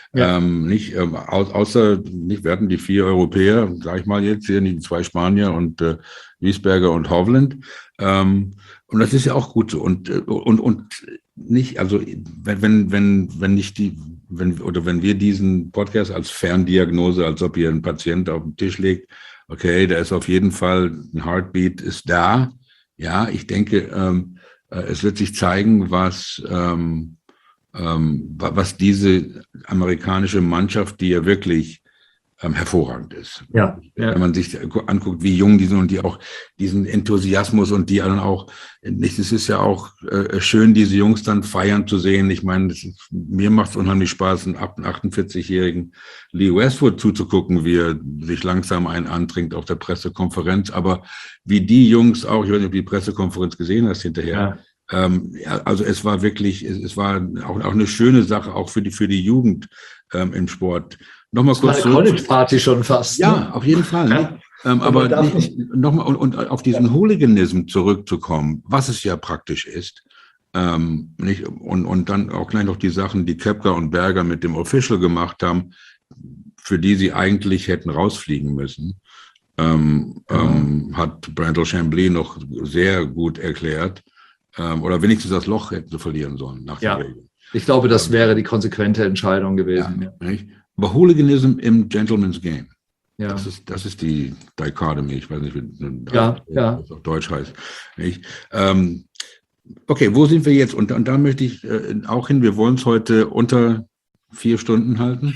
Ja. Ähm, nicht, ähm, au außer, nicht, wir hatten die vier Europäer, sag ich mal jetzt, hier die zwei Spanier und äh, Wiesberger und Hovland. Ähm, und das ist ja auch gut so. Und, und, und nicht, also wenn, wenn, wenn, wenn nicht die, wenn, oder wenn wir diesen Podcast als Ferndiagnose, als ob ihr einen Patient auf den Tisch legt, okay, da ist auf jeden Fall ein Heartbeat, ist da. Ja, ich denke, ähm, äh, es wird sich zeigen, was, ähm, ähm, was diese amerikanische Mannschaft, die ja wirklich ähm, hervorragend ist. Ja, ja. Wenn man sich anguckt, wie jung die sind und die auch diesen Enthusiasmus und die dann auch, nicht, es ist ja auch äh, schön, diese Jungs dann feiern zu sehen. Ich meine, das ist, mir macht es unheimlich Spaß, einen achtundvierzigjährigen Lee Westwood zuzugucken, wie er sich langsam einen antrinkt auf der Pressekonferenz. Aber wie die Jungs auch, ich weiß nicht, ob du die Pressekonferenz gesehen hast hinterher. Ja. Ähm, ja, also es war wirklich, es, es war auch, auch eine schöne Sache, auch für die, für die Jugend ähm, im Sport. Nochmal kurz das war eine College-Party schon fast. Ja, ne? auf jeden Fall. Ja. Ähm, aber nochmal und, und auf diesen Hooliganism zurückzukommen, was es ja praktisch ist. Ähm, nicht, und, und dann auch gleich noch die Sachen, die Koepka und Berger mit dem Official gemacht haben, für die sie eigentlich hätten rausfliegen müssen, ähm, ja. ähm, hat Brandel Chambly noch sehr gut erklärt. Ähm, oder wenigstens das Loch hätten sie verlieren sollen nach ja. der Regel. Ich glaube, das wäre die konsequente Entscheidung gewesen. Ja, ja. Aber Hooliganism im Gentleman's Game. Ja. Das ist, das ist die Dichotomy. Ich weiß nicht, wie ja, das ja. auf Deutsch heißt. Nicht? Ähm, okay, wo sind wir jetzt? Und, und da möchte ich äh, auch hin. Wir wollen es heute unter vier Stunden halten.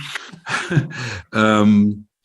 ähm,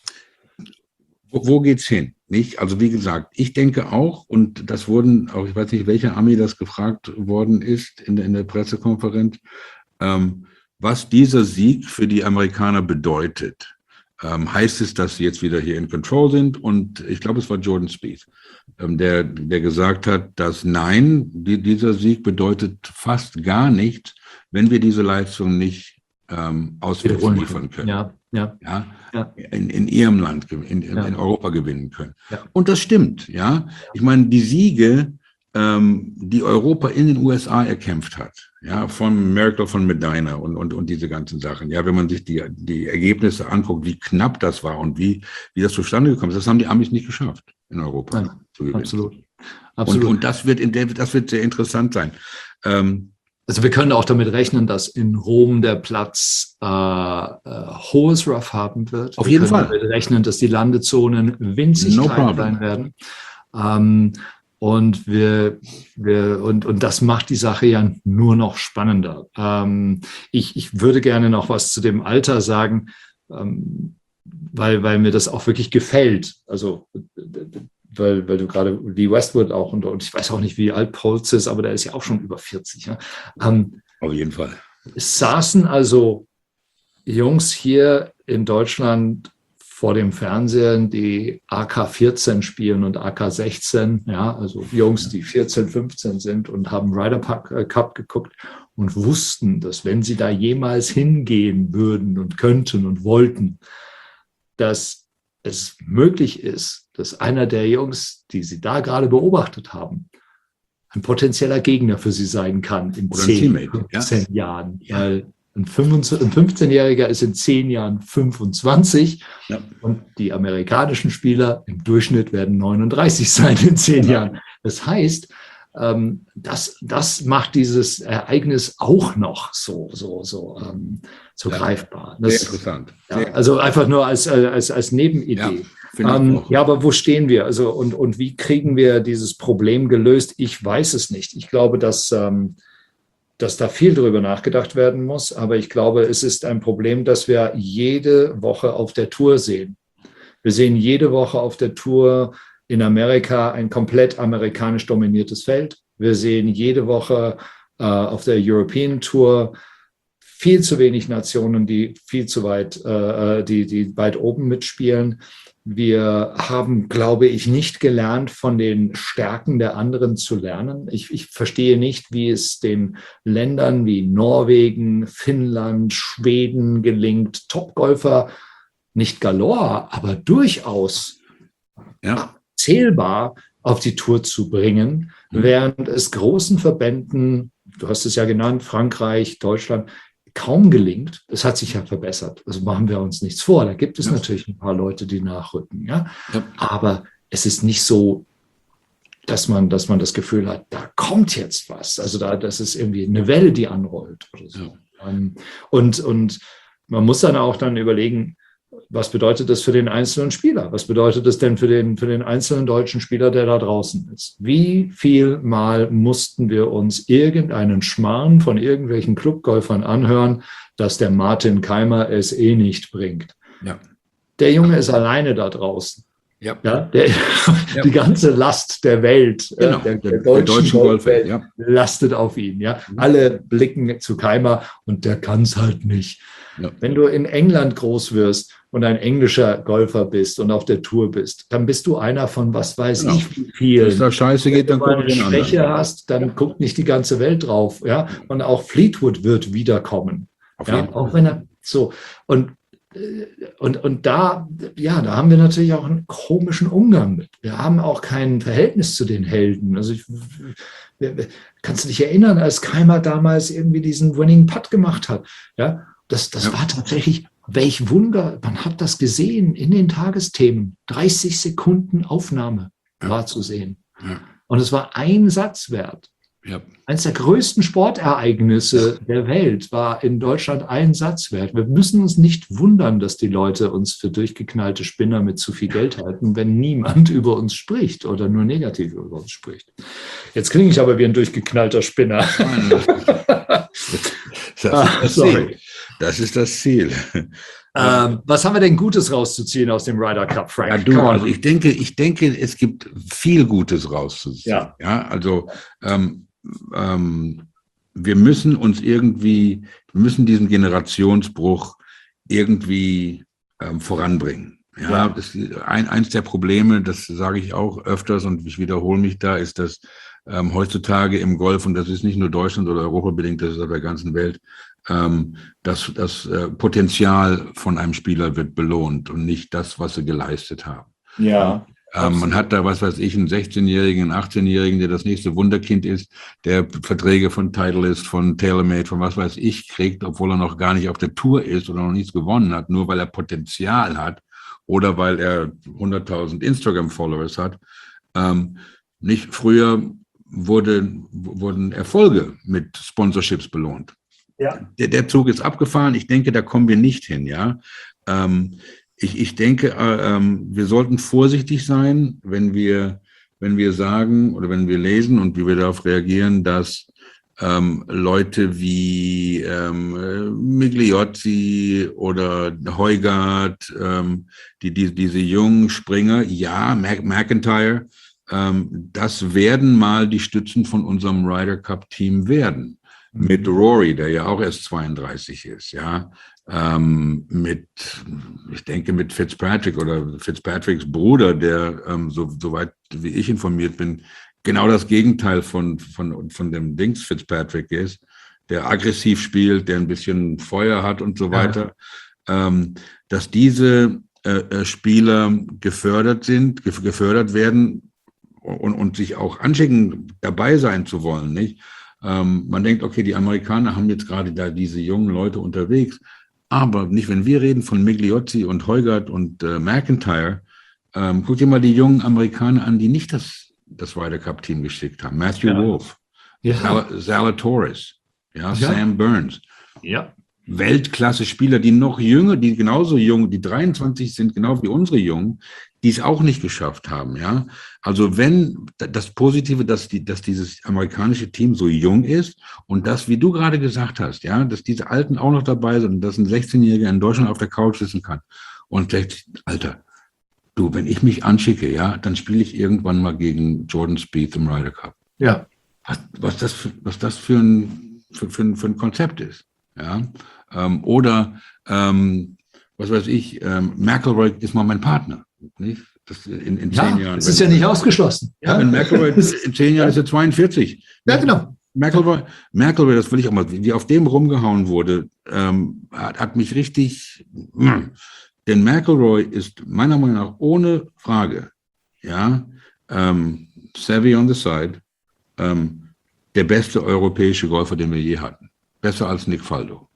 wo, wo geht's hin? Nicht? Also wie gesagt, ich denke auch, und das wurden auch, ich weiß nicht, welcher Ami das gefragt worden ist in der, in der Pressekonferenz, ähm, was dieser Sieg für die Amerikaner bedeutet. Ähm, heißt es, dass sie jetzt wieder hier in Control sind? Und ich glaube, es war Jordan Spieth, ähm, der, der gesagt hat, dass nein, die, dieser Sieg bedeutet fast gar nichts, wenn wir diese Leistung nicht ähm, auswärts liefern können. Ja, ja. Ja, ja. In, in ihrem Land, in, in, ja. in Europa gewinnen können. Ja. Und das stimmt, ja. Ich meine, die Siege, ähm, die Europa in den U S A erkämpft hat, ja, von Miracle, von Medina und, und, und diese ganzen Sachen. Ja, wenn man sich die, die Ergebnisse anguckt, wie knapp das war und wie, wie das zustande gekommen ist, das haben die Amis nicht geschafft in Europa. Nein, zu gewinnen. Absolut. Absolut. Und, und das wird in der, das wird sehr interessant sein. Ähm, Also wir können auch damit rechnen, dass in Rom der Platz äh, äh, hohes Rough haben wird. Auf wir jeden können Fall. damit rechnen, dass die Landezonen winzig No klein problem. sein werden. Ähm, und wir, wir und, und das macht die Sache ja nur noch spannender. Ähm, ich, ich würde gerne noch was zu dem Alter sagen, ähm, weil, weil mir das auch wirklich gefällt. Also weil, weil du gerade Lee Westwood auch, und, und ich weiß auch nicht, wie alt Polz ist, aber der ist ja auch schon über vierzig. Ja? Ähm, auf jeden Fall. Es saßen also Jungs hier in Deutschland vor dem Fernsehen, die A K vierzehn spielen und A K sechzehn, ja, also Jungs, die vierzehn, fünfzehn sind und haben Ryder Cup geguckt und wussten, dass wenn sie da jemals hingehen würden und könnten und wollten, dass es möglich ist, dass einer der Jungs, die sie da gerade beobachtet haben, ein potenzieller Gegner für sie sein kann in Oder ein zehn, Teammate, ja. fünfzehn Jahren. Ja. Weil ein fünfzehnjähriger ist in zehn Jahren fünfundzwanzig Ja. und die amerikanischen Spieler im Durchschnitt werden neununddreißig sein in zehn Ja. Jahren. Das heißt, ähm, das, das macht dieses Ereignis auch noch so, so, so, ähm, so Ja. greifbar. Sehr Das, interessant. ja, Sehr also einfach nur als, als, als Nebenidee. Ja, finde ich Ähm, auch. ja, aber wo stehen wir? Also, und, und wie kriegen wir dieses Problem gelöst? Ich weiß es nicht. Ich glaube, dass, ähm, dass da viel drüber nachgedacht werden muss. Aber ich glaube, es ist ein Problem, das wir jede Woche auf der Tour sehen. Wir sehen jede Woche auf der Tour in Amerika ein komplett amerikanisch dominiertes Feld. Wir sehen jede Woche äh, auf der European Tour viel zu wenig Nationen, die viel zu weit, äh, die, die weit oben mitspielen. Wir haben, glaube ich, nicht gelernt, von den Stärken der anderen zu lernen. Ich, ich verstehe nicht, wie es den Ländern wie Norwegen, Finnland, Schweden gelingt, Topgolfer nicht galore, aber durchaus Ja. zählbar auf die Tour zu bringen, mhm. während es großen Verbänden, du hast es ja genannt, Frankreich, Deutschland, kaum gelingt. Es hat sich ja verbessert. Also machen wir uns nichts vor. Da gibt es ja. natürlich ein paar Leute, die nachrücken. Ja? Ja. Aber es ist nicht so, dass man, dass man das Gefühl hat, da kommt jetzt was. Also da, das ist irgendwie eine Welle, die anrollt oder so. Ja. Und, und man muss dann auch dann überlegen, was bedeutet das für den einzelnen Spieler? Was bedeutet das denn für den, für den einzelnen deutschen Spieler, der da draußen ist? Wie viel Mal mussten wir uns irgendeinen Schmarrn von irgendwelchen Clubgolfern anhören, dass der Martin Keimer es eh nicht bringt? Ja. Der Junge ist alleine da draußen. Ja. Ja, der, ja. Die ganze Last der Welt, genau. der, der, der, deutschen, der deutschen Golfwelt, ja. lastet auf ihn. Ja. Alle blicken zu Keimer und der kann es halt nicht. Ja. Wenn du in England groß wirst und ein englischer Golfer bist und auf der Tour bist, dann bist du einer von was weiß genau. ich wie viel. Wenn es da scheiße geht, dann guck ich Schwäche anderen. hast, dann guckt nicht die ganze Welt drauf. Ja. Und auch Fleetwood wird wiederkommen. Ja. Auch wenn er so und Und, und da, ja, da haben wir natürlich auch einen komischen Umgang mit. Wir haben auch kein Verhältnis zu den Helden. Also ich, kannst du dich erinnern, als Keimer damals irgendwie diesen Winning Putt gemacht hat? Ja, das, das ja. war tatsächlich, welch Wunder, man hat das gesehen in den Tagesthemen. dreißig Sekunden Aufnahme ja. war zu sehen. Ja. Und es war ein Satz wert. Ja. Eines der größten Sportereignisse der Welt war in Deutschland ein Satz wert. Wir müssen uns nicht wundern, dass die Leute uns für durchgeknallte Spinner mit zu viel Geld halten, wenn niemand über uns spricht oder nur negativ über uns spricht. Jetzt klinge ich aber wie ein durchgeknallter Spinner. Das ist das Ziel. Das ist das Ziel. Ähm, was haben wir denn Gutes rauszuziehen aus dem Ryder Cup, Frank? Ja, du, also ich denke, ich denke, es gibt viel Gutes rauszuziehen. Ja. Ja, also ähm, ähm, wir müssen uns irgendwie, wir müssen diesen Generationsbruch irgendwie ähm, voranbringen. Ja, ja. Das ist ein, eins der Probleme, das sage ich auch öfters und ich wiederhole mich da, ist, dass ähm, heutzutage im Golf, und das ist nicht nur Deutschland oder Europa bedingt, das ist auf der ganzen Welt, ähm, dass das äh, Potenzial von einem Spieler wird belohnt und nicht das, was sie geleistet haben. Ja. Ähm, man hat da, was weiß ich, einen sechzehnjährigen, einen achtzehnjährigen, der das nächste Wunderkind ist, der Verträge von Titleist, von TaylorMade, von was weiß ich kriegt, obwohl er noch gar nicht auf der Tour ist oder noch nichts gewonnen hat, nur weil er Potenzial hat oder weil er hunderttausend Instagram-Followers hat. Ähm, nicht früher wurde, wurden Erfolge mit Sponsorships belohnt. Ja. Der, der Zug ist abgefahren. Ich denke, da kommen wir nicht hin, ja. Ähm, Ich, ich denke, äh, ähm, wir sollten vorsichtig sein, wenn wir, wenn wir sagen oder wenn wir lesen und wie wir darauf reagieren, dass ähm, Leute wie ähm, Migliozzi oder Højgaard, ähm, die, die, diese jungen Springer, ja, Mac, McIntyre, ähm, das werden mal die Stützen von unserem Ryder Cup Team werden. Mhm. Mit Rory, der ja auch erst zweiunddreißig ist, ja. Ähm, mit, ich denke, mit Fitzpatrick oder Fitzpatricks Bruder, der, ähm, so, soweit wie ich informiert bin, genau das Gegenteil von, von, von dem Dings Fitzpatrick ist, der aggressiv spielt, der ein bisschen Feuer hat und so weiter, ja. ähm, dass diese äh, Spieler gefördert sind, gef- gefördert werden und, und sich auch anschicken, dabei sein zu wollen, nicht? Ähm, man denkt, okay, die Amerikaner haben jetzt gerade da diese jungen Leute unterwegs, aber nicht, wenn wir reden von Migliozzi und Højgaard und äh, McIntyre. Ähm, guck dir mal die jungen Amerikaner an, die nicht das, das Ryder Cup Team geschickt haben. Matthew ja. Wolff, ja. Zalatoris, ja, ja. Sam Burns. Ja. Weltklasse-Spieler, die noch jünger, die genauso jung, die dreiundzwanzig sind, genau wie unsere Jungen, die es auch nicht geschafft haben, ja. Also wenn das Positive, dass die, dass dieses amerikanische Team so jung ist und dass, wie du gerade gesagt hast, ja, dass diese Alten auch noch dabei sind und dass ein sechzehnjähriger in Deutschland auf der Couch sitzen kann und sagt, Alter, du, wenn ich mich anschicke, ja, dann spiele ich irgendwann mal gegen Jordan Spieth im Ryder Cup. Ja. Was, was das für, was das für ein, für, für ein, für ein Konzept ist, ja. Ähm, oder, ähm, was weiß ich, ähm, McIlroy ist mal mein Partner. Nicht? Das in, in ja, zehn Jahren. Das ist ja nicht ausgeschlossen. Ja, wenn McIlroy in zehn Jahren ist er zweiundvierzig. Ja, genau. McIlroy, McIlroy, das will ich auch mal, wie auf dem rumgehauen wurde, ähm, hat, hat mich richtig, mh. Denn McIlroy ist meiner Meinung nach ohne Frage, ja, ähm, savvy on the side, ähm, der beste europäische Golfer, den wir je hatten. Besser als Nick Faldo.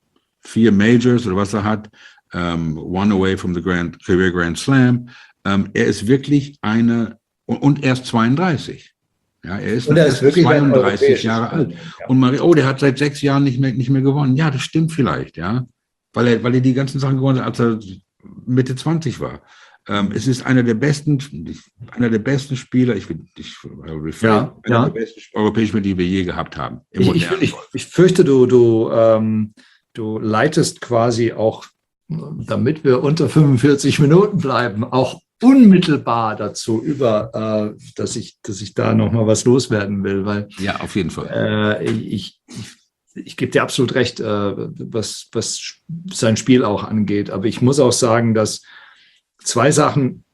vier Majors oder was er hat, um, one away from the Grand, Career Grand Slam. Um, er ist wirklich eine, und, und er ist zweiunddreißig. Ja, er ist, und er ist wirklich zweiunddreißig Jahre alt. Ja. Und Mario, oh, der hat seit sechs Jahren nicht mehr, nicht mehr gewonnen. Ja, das stimmt vielleicht, ja. Weil er, weil er die ganzen Sachen gewonnen hat, als er Mitte zwanzig war. Ähm, es ist einer der besten, einer der besten Spieler, ich, ich, ich ja, einer ja. der besten europäischen Spieler, die wir je gehabt haben. Ich, ich, ich, ich fürchte, du, du, ähm, du leitest quasi auch, damit wir unter fünfundvierzig Minuten bleiben, auch unmittelbar dazu über, äh, dass ich, dass ich da noch mal was loswerden will, weil ja, auf jeden Fall. Äh, ich, ich, ich gebe dir absolut recht, äh, was, was sein Spiel auch angeht. Aber ich muss auch sagen, dass zwei Sachen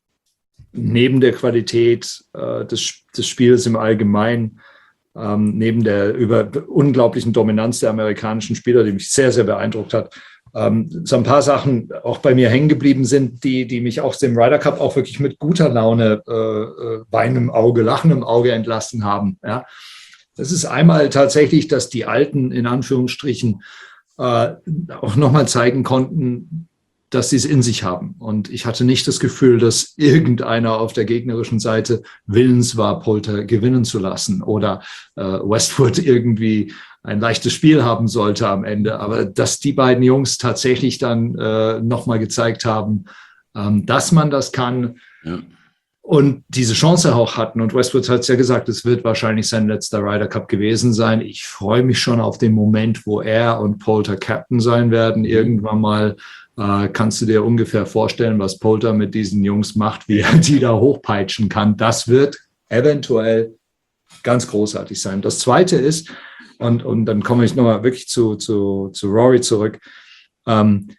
neben der Qualität äh, des, des Spiels im Allgemeinen, ähm, neben der über unglaublichen Dominanz der amerikanischen Spieler, die mich sehr, sehr beeindruckt hat, ähm, so ein paar Sachen auch bei mir hängen geblieben sind, die, die mich auch dem Ryder Cup auch wirklich mit guter Laune, äh, Wein im Auge, Lachen im Auge entlassen haben. Ja. Das ist einmal tatsächlich, dass die Alten in Anführungsstrichen äh, auch nochmal zeigen konnten, dass sie es in sich haben. Und ich hatte nicht das Gefühl, dass irgendeiner auf der gegnerischen Seite willens war, Poulter gewinnen zu lassen oder äh, Westwood irgendwie ein leichtes Spiel haben sollte am Ende. Aber dass die beiden Jungs tatsächlich dann äh, nochmal gezeigt haben, ähm, dass man das kann. Ja. Und diese Chance auch hatten. Und Westwood hat es ja gesagt, es wird wahrscheinlich sein letzter Ryder Cup gewesen sein. Ich freue mich schon auf den Moment, wo er und Poulter Captain sein werden. Irgendwann mal äh, kannst du dir ungefähr vorstellen, was Poulter mit diesen Jungs macht, wie er die da hochpeitschen kann. Das wird eventuell ganz großartig sein. Das Zweite ist, und, und dann komme ich nochmal wirklich zu, zu, zu Rory zurück, ähm,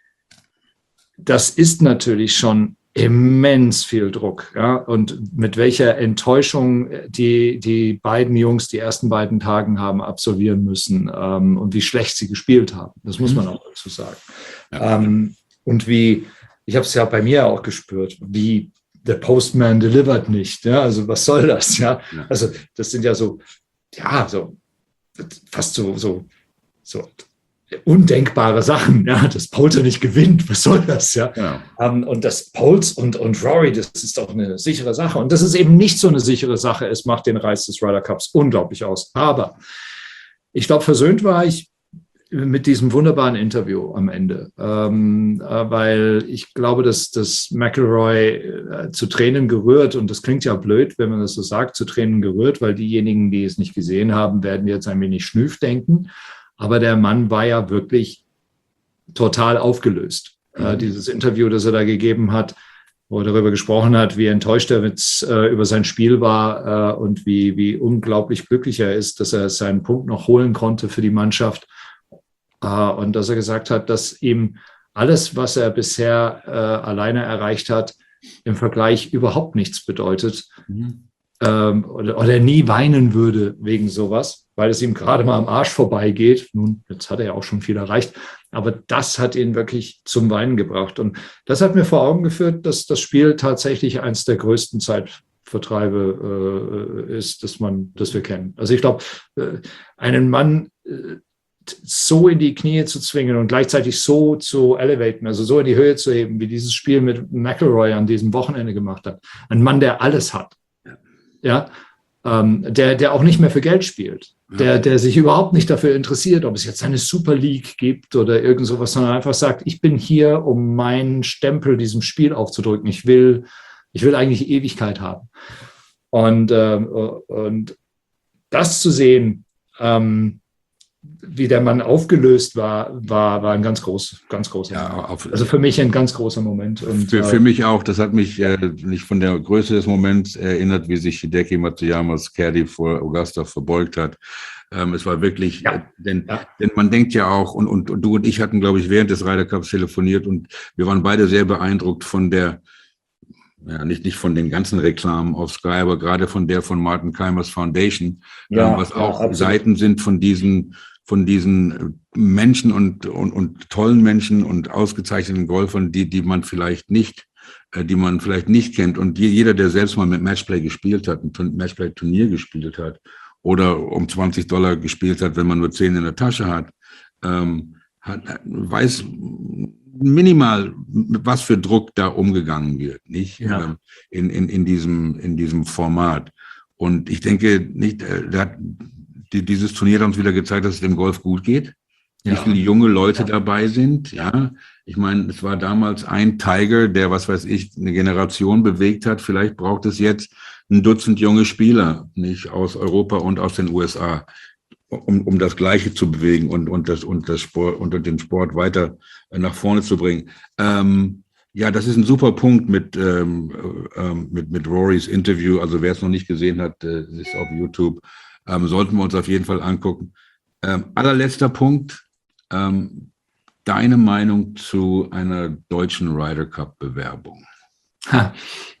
das ist natürlich schon immens viel Druck, ja, und mit welcher Enttäuschung die, die beiden Jungs die ersten beiden Tagen haben absolvieren müssen, ähm, und wie schlecht sie gespielt haben. Das muss man auch dazu sagen. Ja. Ähm, und wie, ich habe es ja bei mir auch gespürt, wie der Postman delivered nicht, ja, also was soll das, ja, ja. Also das sind ja so, ja, so fast so, so, so undenkbare Sachen, ja, dass Poulter nicht gewinnt, was soll das, ja? Ja. Um, und das Poulter und, und Rory, das ist doch eine sichere Sache. Und dass es eben nicht so eine sichere Sache ist, macht den Reiz des Ryder Cups unglaublich aus. Aber ich glaube, versöhnt war ich mit diesem wunderbaren Interview am Ende, ähm, äh, weil ich glaube, dass, dass McIlroy äh, zu Tränen gerührt, und das klingt ja blöd, wenn man das so sagt, zu Tränen gerührt, weil diejenigen, die es nicht gesehen haben, werden jetzt ein wenig schnüff denken. Aber der Mann war ja wirklich total aufgelöst. Mhm. Äh, dieses Interview, das er da gegeben hat, wo er darüber gesprochen hat, wie enttäuscht er mit, äh, über sein Spiel war äh, und wie, wie unglaublich glücklich er ist, dass er seinen Punkt noch holen konnte für die Mannschaft. Äh, und dass er gesagt hat, dass ihm alles, was er bisher äh, alleine erreicht hat, im Vergleich überhaupt nichts bedeutet. Mhm. Ähm, oder, oder nie weinen würde wegen sowas, weil es ihm gerade mal am Arsch vorbeigeht. Nun, jetzt hat er ja auch schon viel erreicht, aber das hat ihn wirklich zum Weinen gebracht. Und das hat mir vor Augen geführt, dass das Spiel tatsächlich eines der größten Zeitvertreibe äh, ist, das man, das wir kennen. Also ich glaube, äh, einen Mann äh, so in die Knie zu zwingen und gleichzeitig so zu elevaten, also so in die Höhe zu heben, wie dieses Spiel mit McIlroy an diesem Wochenende gemacht hat. Ein Mann, der alles hat. Ja, ähm, der, der auch nicht mehr für Geld spielt, der, der sich überhaupt nicht dafür interessiert, ob es jetzt eine Super League gibt oder irgend sowas, sondern einfach sagt, ich bin hier, um meinen Stempel diesem Spiel aufzudrücken. Ich will, ich will eigentlich Ewigkeit haben. Und, ähm, und das zu sehen, ähm, wie der Mann aufgelöst war, war, war ein ganz groß, ganz großer ja, Moment. Auf, also für mich ein ganz großer Moment. Und, für, für mich auch. Das hat mich äh, nicht von der Größe des Moments erinnert, wie sich Hideki Matsuyamas Caddy vor Augusta verbeugt hat. Ähm, es war wirklich, ja. Äh, denn, ja. denn man denkt ja auch, und, und, und du und ich hatten, glaube ich, während des Ryder Cups telefoniert und wir waren beide sehr beeindruckt von der, ja, nicht, nicht von den ganzen Reklamen auf Sky, aber gerade von der von Martin Keimers Foundation, ja, ähm, was auch ja, Seiten sind von diesen, von diesen Menschen und, und, und tollen Menschen und ausgezeichneten Golfern, die, die man vielleicht nicht, äh, die man vielleicht nicht kennt. Und jeder, der selbst mal mit Matchplay gespielt hat, ein Matchplay-Turnier gespielt hat oder um zwanzig Dollar gespielt hat, wenn man nur zehn in der Tasche hat, ähm, hat, weiß minimal, was für Druck da umgegangen wird, nicht? Ja. Ähm, in, in, in, diesem, in diesem Format. Und ich denke, nicht, äh, hat die, dieses Turnier hat uns wieder gezeigt, dass es dem Golf gut geht. Wie Ja. viele junge Leute Ja. dabei sind, ja. Ich meine, es war damals ein Tiger, der, was weiß ich, eine Generation bewegt hat. Vielleicht braucht es jetzt ein Dutzend junge Spieler, nicht, aus Europa und aus den U S A, um, um das Gleiche zu bewegen und, und, das, und, das Sport, und den Sport weiter nach vorne zu bringen. Ähm, ja, das ist ein super Punkt mit, ähm, ähm, mit, mit Rorys Interview. Also wer es noch nicht gesehen hat, äh, ist auf YouTube. Ähm, sollten wir uns auf jeden Fall angucken. Ähm, allerletzter Punkt. Ähm, deine Meinung zu einer deutschen Ryder Cup Bewerbung? Ha.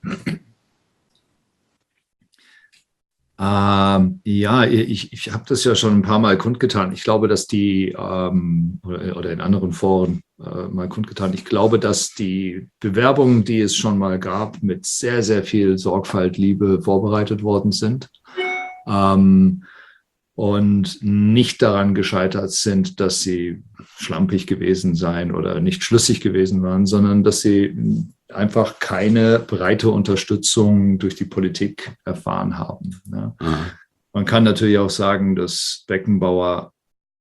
Ähm, ja, ich, ich habe das ja schon ein paar Mal kundgetan. Ich glaube, dass die, ähm, oder, oder in anderen Foren äh, mal kundgetan, ich glaube, dass die Bewerbungen, die es schon mal gab, mit sehr, sehr viel Sorgfalt, Liebe vorbereitet worden sind. Ähm, und nicht daran gescheitert sind, dass sie schlampig gewesen seien oder nicht schlüssig gewesen waren, sondern dass sie einfach keine breite Unterstützung durch die Politik erfahren haben. Ja. Man kann natürlich auch sagen, dass Beckenbauer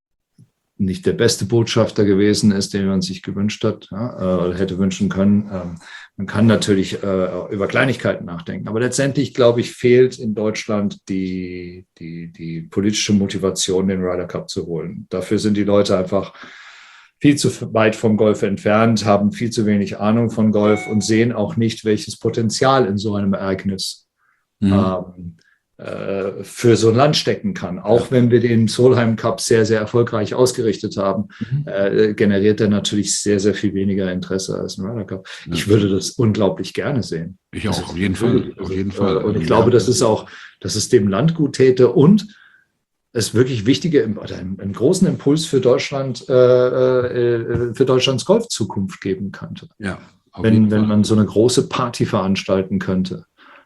nicht der beste Botschafter gewesen ist, den man sich gewünscht hat, ja, oder hätte wünschen können. Ähm, man kann natürlich äh, über Kleinigkeiten nachdenken. Aber letztendlich, glaube ich, fehlt in Deutschland die, die, die politische Motivation, den Ryder Cup zu holen. Dafür sind die Leute einfach viel zu weit vom Golf entfernt, haben viel zu wenig Ahnung von Golf und sehen auch nicht, welches Potenzial in so einem Ereignis mhm. ähm, äh, für so ein Land stecken kann. Auch ja. wenn wir den Solheim Cup sehr, sehr erfolgreich ausgerichtet haben, mhm. äh, generiert er natürlich sehr, sehr viel weniger Interesse als ein Ryder Cup. Ja. Ich würde das unglaublich gerne sehen. Ich auch, auf jeden Fall. Auf jeden Fall. Und ich ja. glaube, das ist auch, dass es dem Land gut täte und es wirklich wichtige oder einen, einen großen Impuls für Deutschland, äh, äh, für Deutschlands Golfzukunft geben könnte. Ja, wenn, wenn man so eine große Party veranstalten könnte,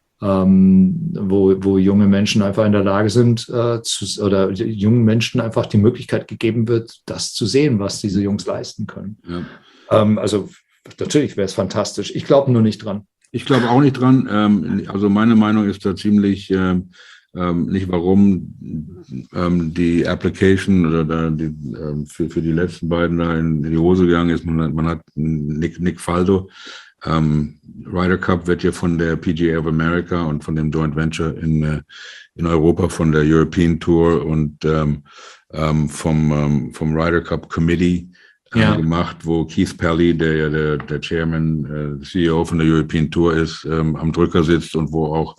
ähm, wo, wo junge Menschen einfach in der Lage sind, äh, zu, oder jungen Menschen einfach die Möglichkeit gegeben wird, das zu sehen, was diese Jungs leisten können. Ja. Ähm, also natürlich wäre es fantastisch. Ich glaube nur nicht dran. Ich glaube auch nicht dran. Ähm, also meine Meinung ist da ziemlich ähm, Ähm, nicht warum ähm, die Application oder da die, ähm, für, für die letzten beiden da in, in die Hose gegangen ist. Man hat, man hat Nick, Nick Faldo. Ähm, Ryder Cup wird ja von der P G A of America und von dem Joint Venture in, äh, in Europa von der European Tour und ähm, ähm, vom, ähm, vom Ryder Cup Committee äh, ja. gemacht, wo Keith Pelley, der ja der, der Chairman, äh, C E O von der European Tour ist, ähm, am Drücker sitzt und wo auch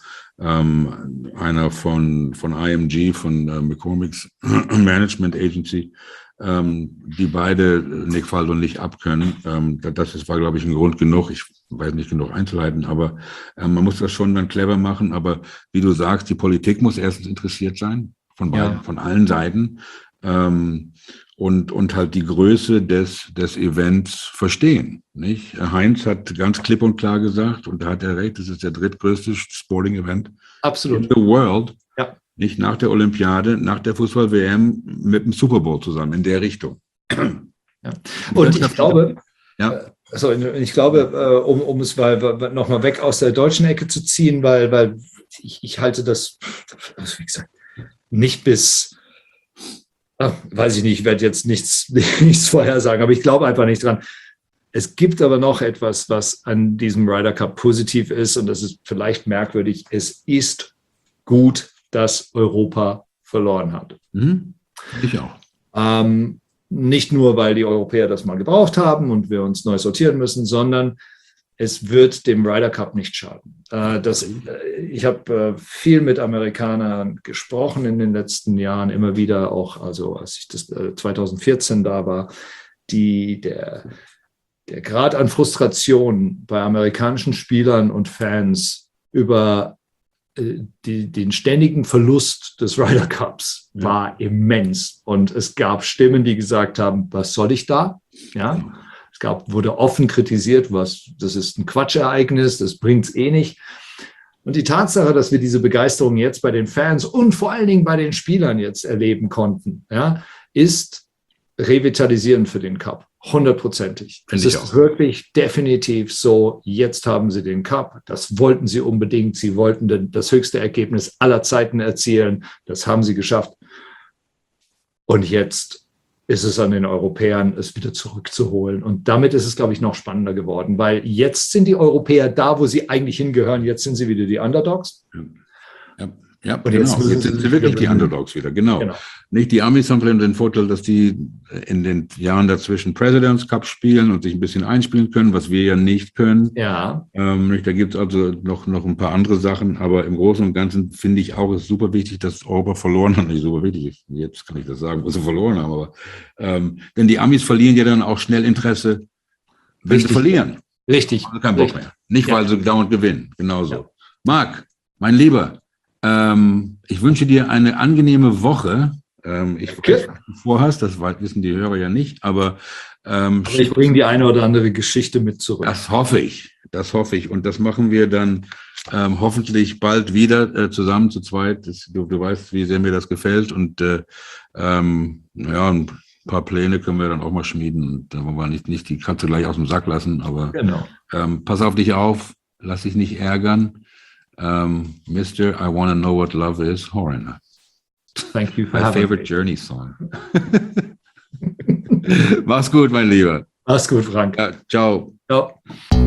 Ähm, einer von, von I M G, von äh, McCormick's Management Agency, ähm, die beide Nick Faldo nicht abkönnen. Ähm, das ist, war, glaube ich, ein Grund genug. Ich weiß nicht genug Einzelheiten, aber äh, man muss das schon dann clever machen. Aber wie du sagst, die Politik muss erstens interessiert sein, von beiden, ja. von allen Seiten. Ähm, und, und halt die Größe des, des Events verstehen, nicht? Heinz hat ganz klipp und klar gesagt, und da hat er recht, das ist der drittgrößte Sporting-Event Absolut. in the world, ja. nicht nach der Olympiade, nach der Fußball-W M mit dem Super Bowl zusammen, in der Richtung. Ja. Und ich glaube, ja. Also ich glaube, um, um es mal nochmal weg aus der deutschen Ecke zu ziehen, weil, weil ich, ich halte das, wie gesagt, nicht bis... Ach, weiß ich nicht, ich werde jetzt nichts, nichts vorher sagen, aber ich glaube einfach nicht dran. Es gibt aber noch etwas, was an diesem Ryder Cup positiv ist und das ist vielleicht merkwürdig. Es ist gut, dass Europa verloren hat. Mhm. Ich auch. Ähm, nicht nur, weil die Europäer das mal gebraucht haben und wir uns neu sortieren müssen, sondern es wird dem Ryder Cup nicht schaden. Äh, das, äh, ich habe äh, viel mit Amerikanern gesprochen in den letzten Jahren, immer wieder auch, also als ich das äh, zwanzig vierzehn da war, die, der, der Grad an Frustration bei amerikanischen Spielern und Fans über äh, die, den ständigen Verlust des Ryder Cups ja. war immens. Und es gab Stimmen, die gesagt haben, was soll ich da? Ja. Es gab, wurde offen kritisiert, was, das ist ein Quatschereignis, das bringt es eh nicht. Und die Tatsache, dass wir diese Begeisterung jetzt bei den Fans und vor allen Dingen bei den Spielern jetzt erleben konnten, ja, ist revitalisierend für den Cup. Hundertprozentig. Es ist auch wirklich definitiv so, jetzt haben sie den Cup. Das wollten sie unbedingt. Sie wollten das höchste Ergebnis aller Zeiten erzielen. Das haben sie geschafft. Und jetzt ist es an den Europäern, es wieder zurückzuholen. Und damit ist es, glaube ich, noch spannender geworden, weil jetzt sind die Europäer da, wo sie eigentlich hingehören. Jetzt sind sie wieder die Underdogs. Ja. Ja, und genau. jetzt, Jetzt sind sie wirklich die Underdogs wieder, genau. genau. Nicht die Amis haben vielleicht den Vorteil, dass die in den Jahren dazwischen Presidents Cup spielen und sich ein bisschen einspielen können, was wir ja nicht können. Ja. Ähm, da gibt es also noch, noch ein paar andere Sachen, aber im Großen und Ganzen finde ich auch, es ist super wichtig, dass Europa verloren hat. Nicht super wichtig, jetzt kann ich das sagen, wo sie verloren haben, aber ähm, denn die Amis verlieren ja dann auch schnell Interesse, wenn Richtig. sie verlieren. Richtig. Also kein Bock Richtig. mehr. Nicht, weil ja. sie dauernd gewinnen, genauso. Ja. Marc, mein Lieber, Ähm, ich wünsche dir eine angenehme Woche. Ähm, ich okay. weiß, was du vorhast, das wissen die Hörer ja nicht, aber, ähm, aber ich bringe die eine oder andere Geschichte mit zurück. Das hoffe ich, das hoffe ich. Und das machen wir dann ähm, hoffentlich bald wieder äh, zusammen zu zweit. Das, du, du weißt, wie sehr mir das gefällt. Und äh, ähm, ja, ein paar Pläne können wir dann auch mal schmieden. Und da wollen wir nicht, nicht die Katze gleich aus dem Sack lassen, aber genau. ähm, pass auf dich auf, lass dich nicht ärgern. Um, Mister I Wanna Know What Love Is, Horan. Thank you for My having favorite me. Journey song. Mach's gut, mein Lieber. Mach's gut, Frank. Ja, ciao. Ciao.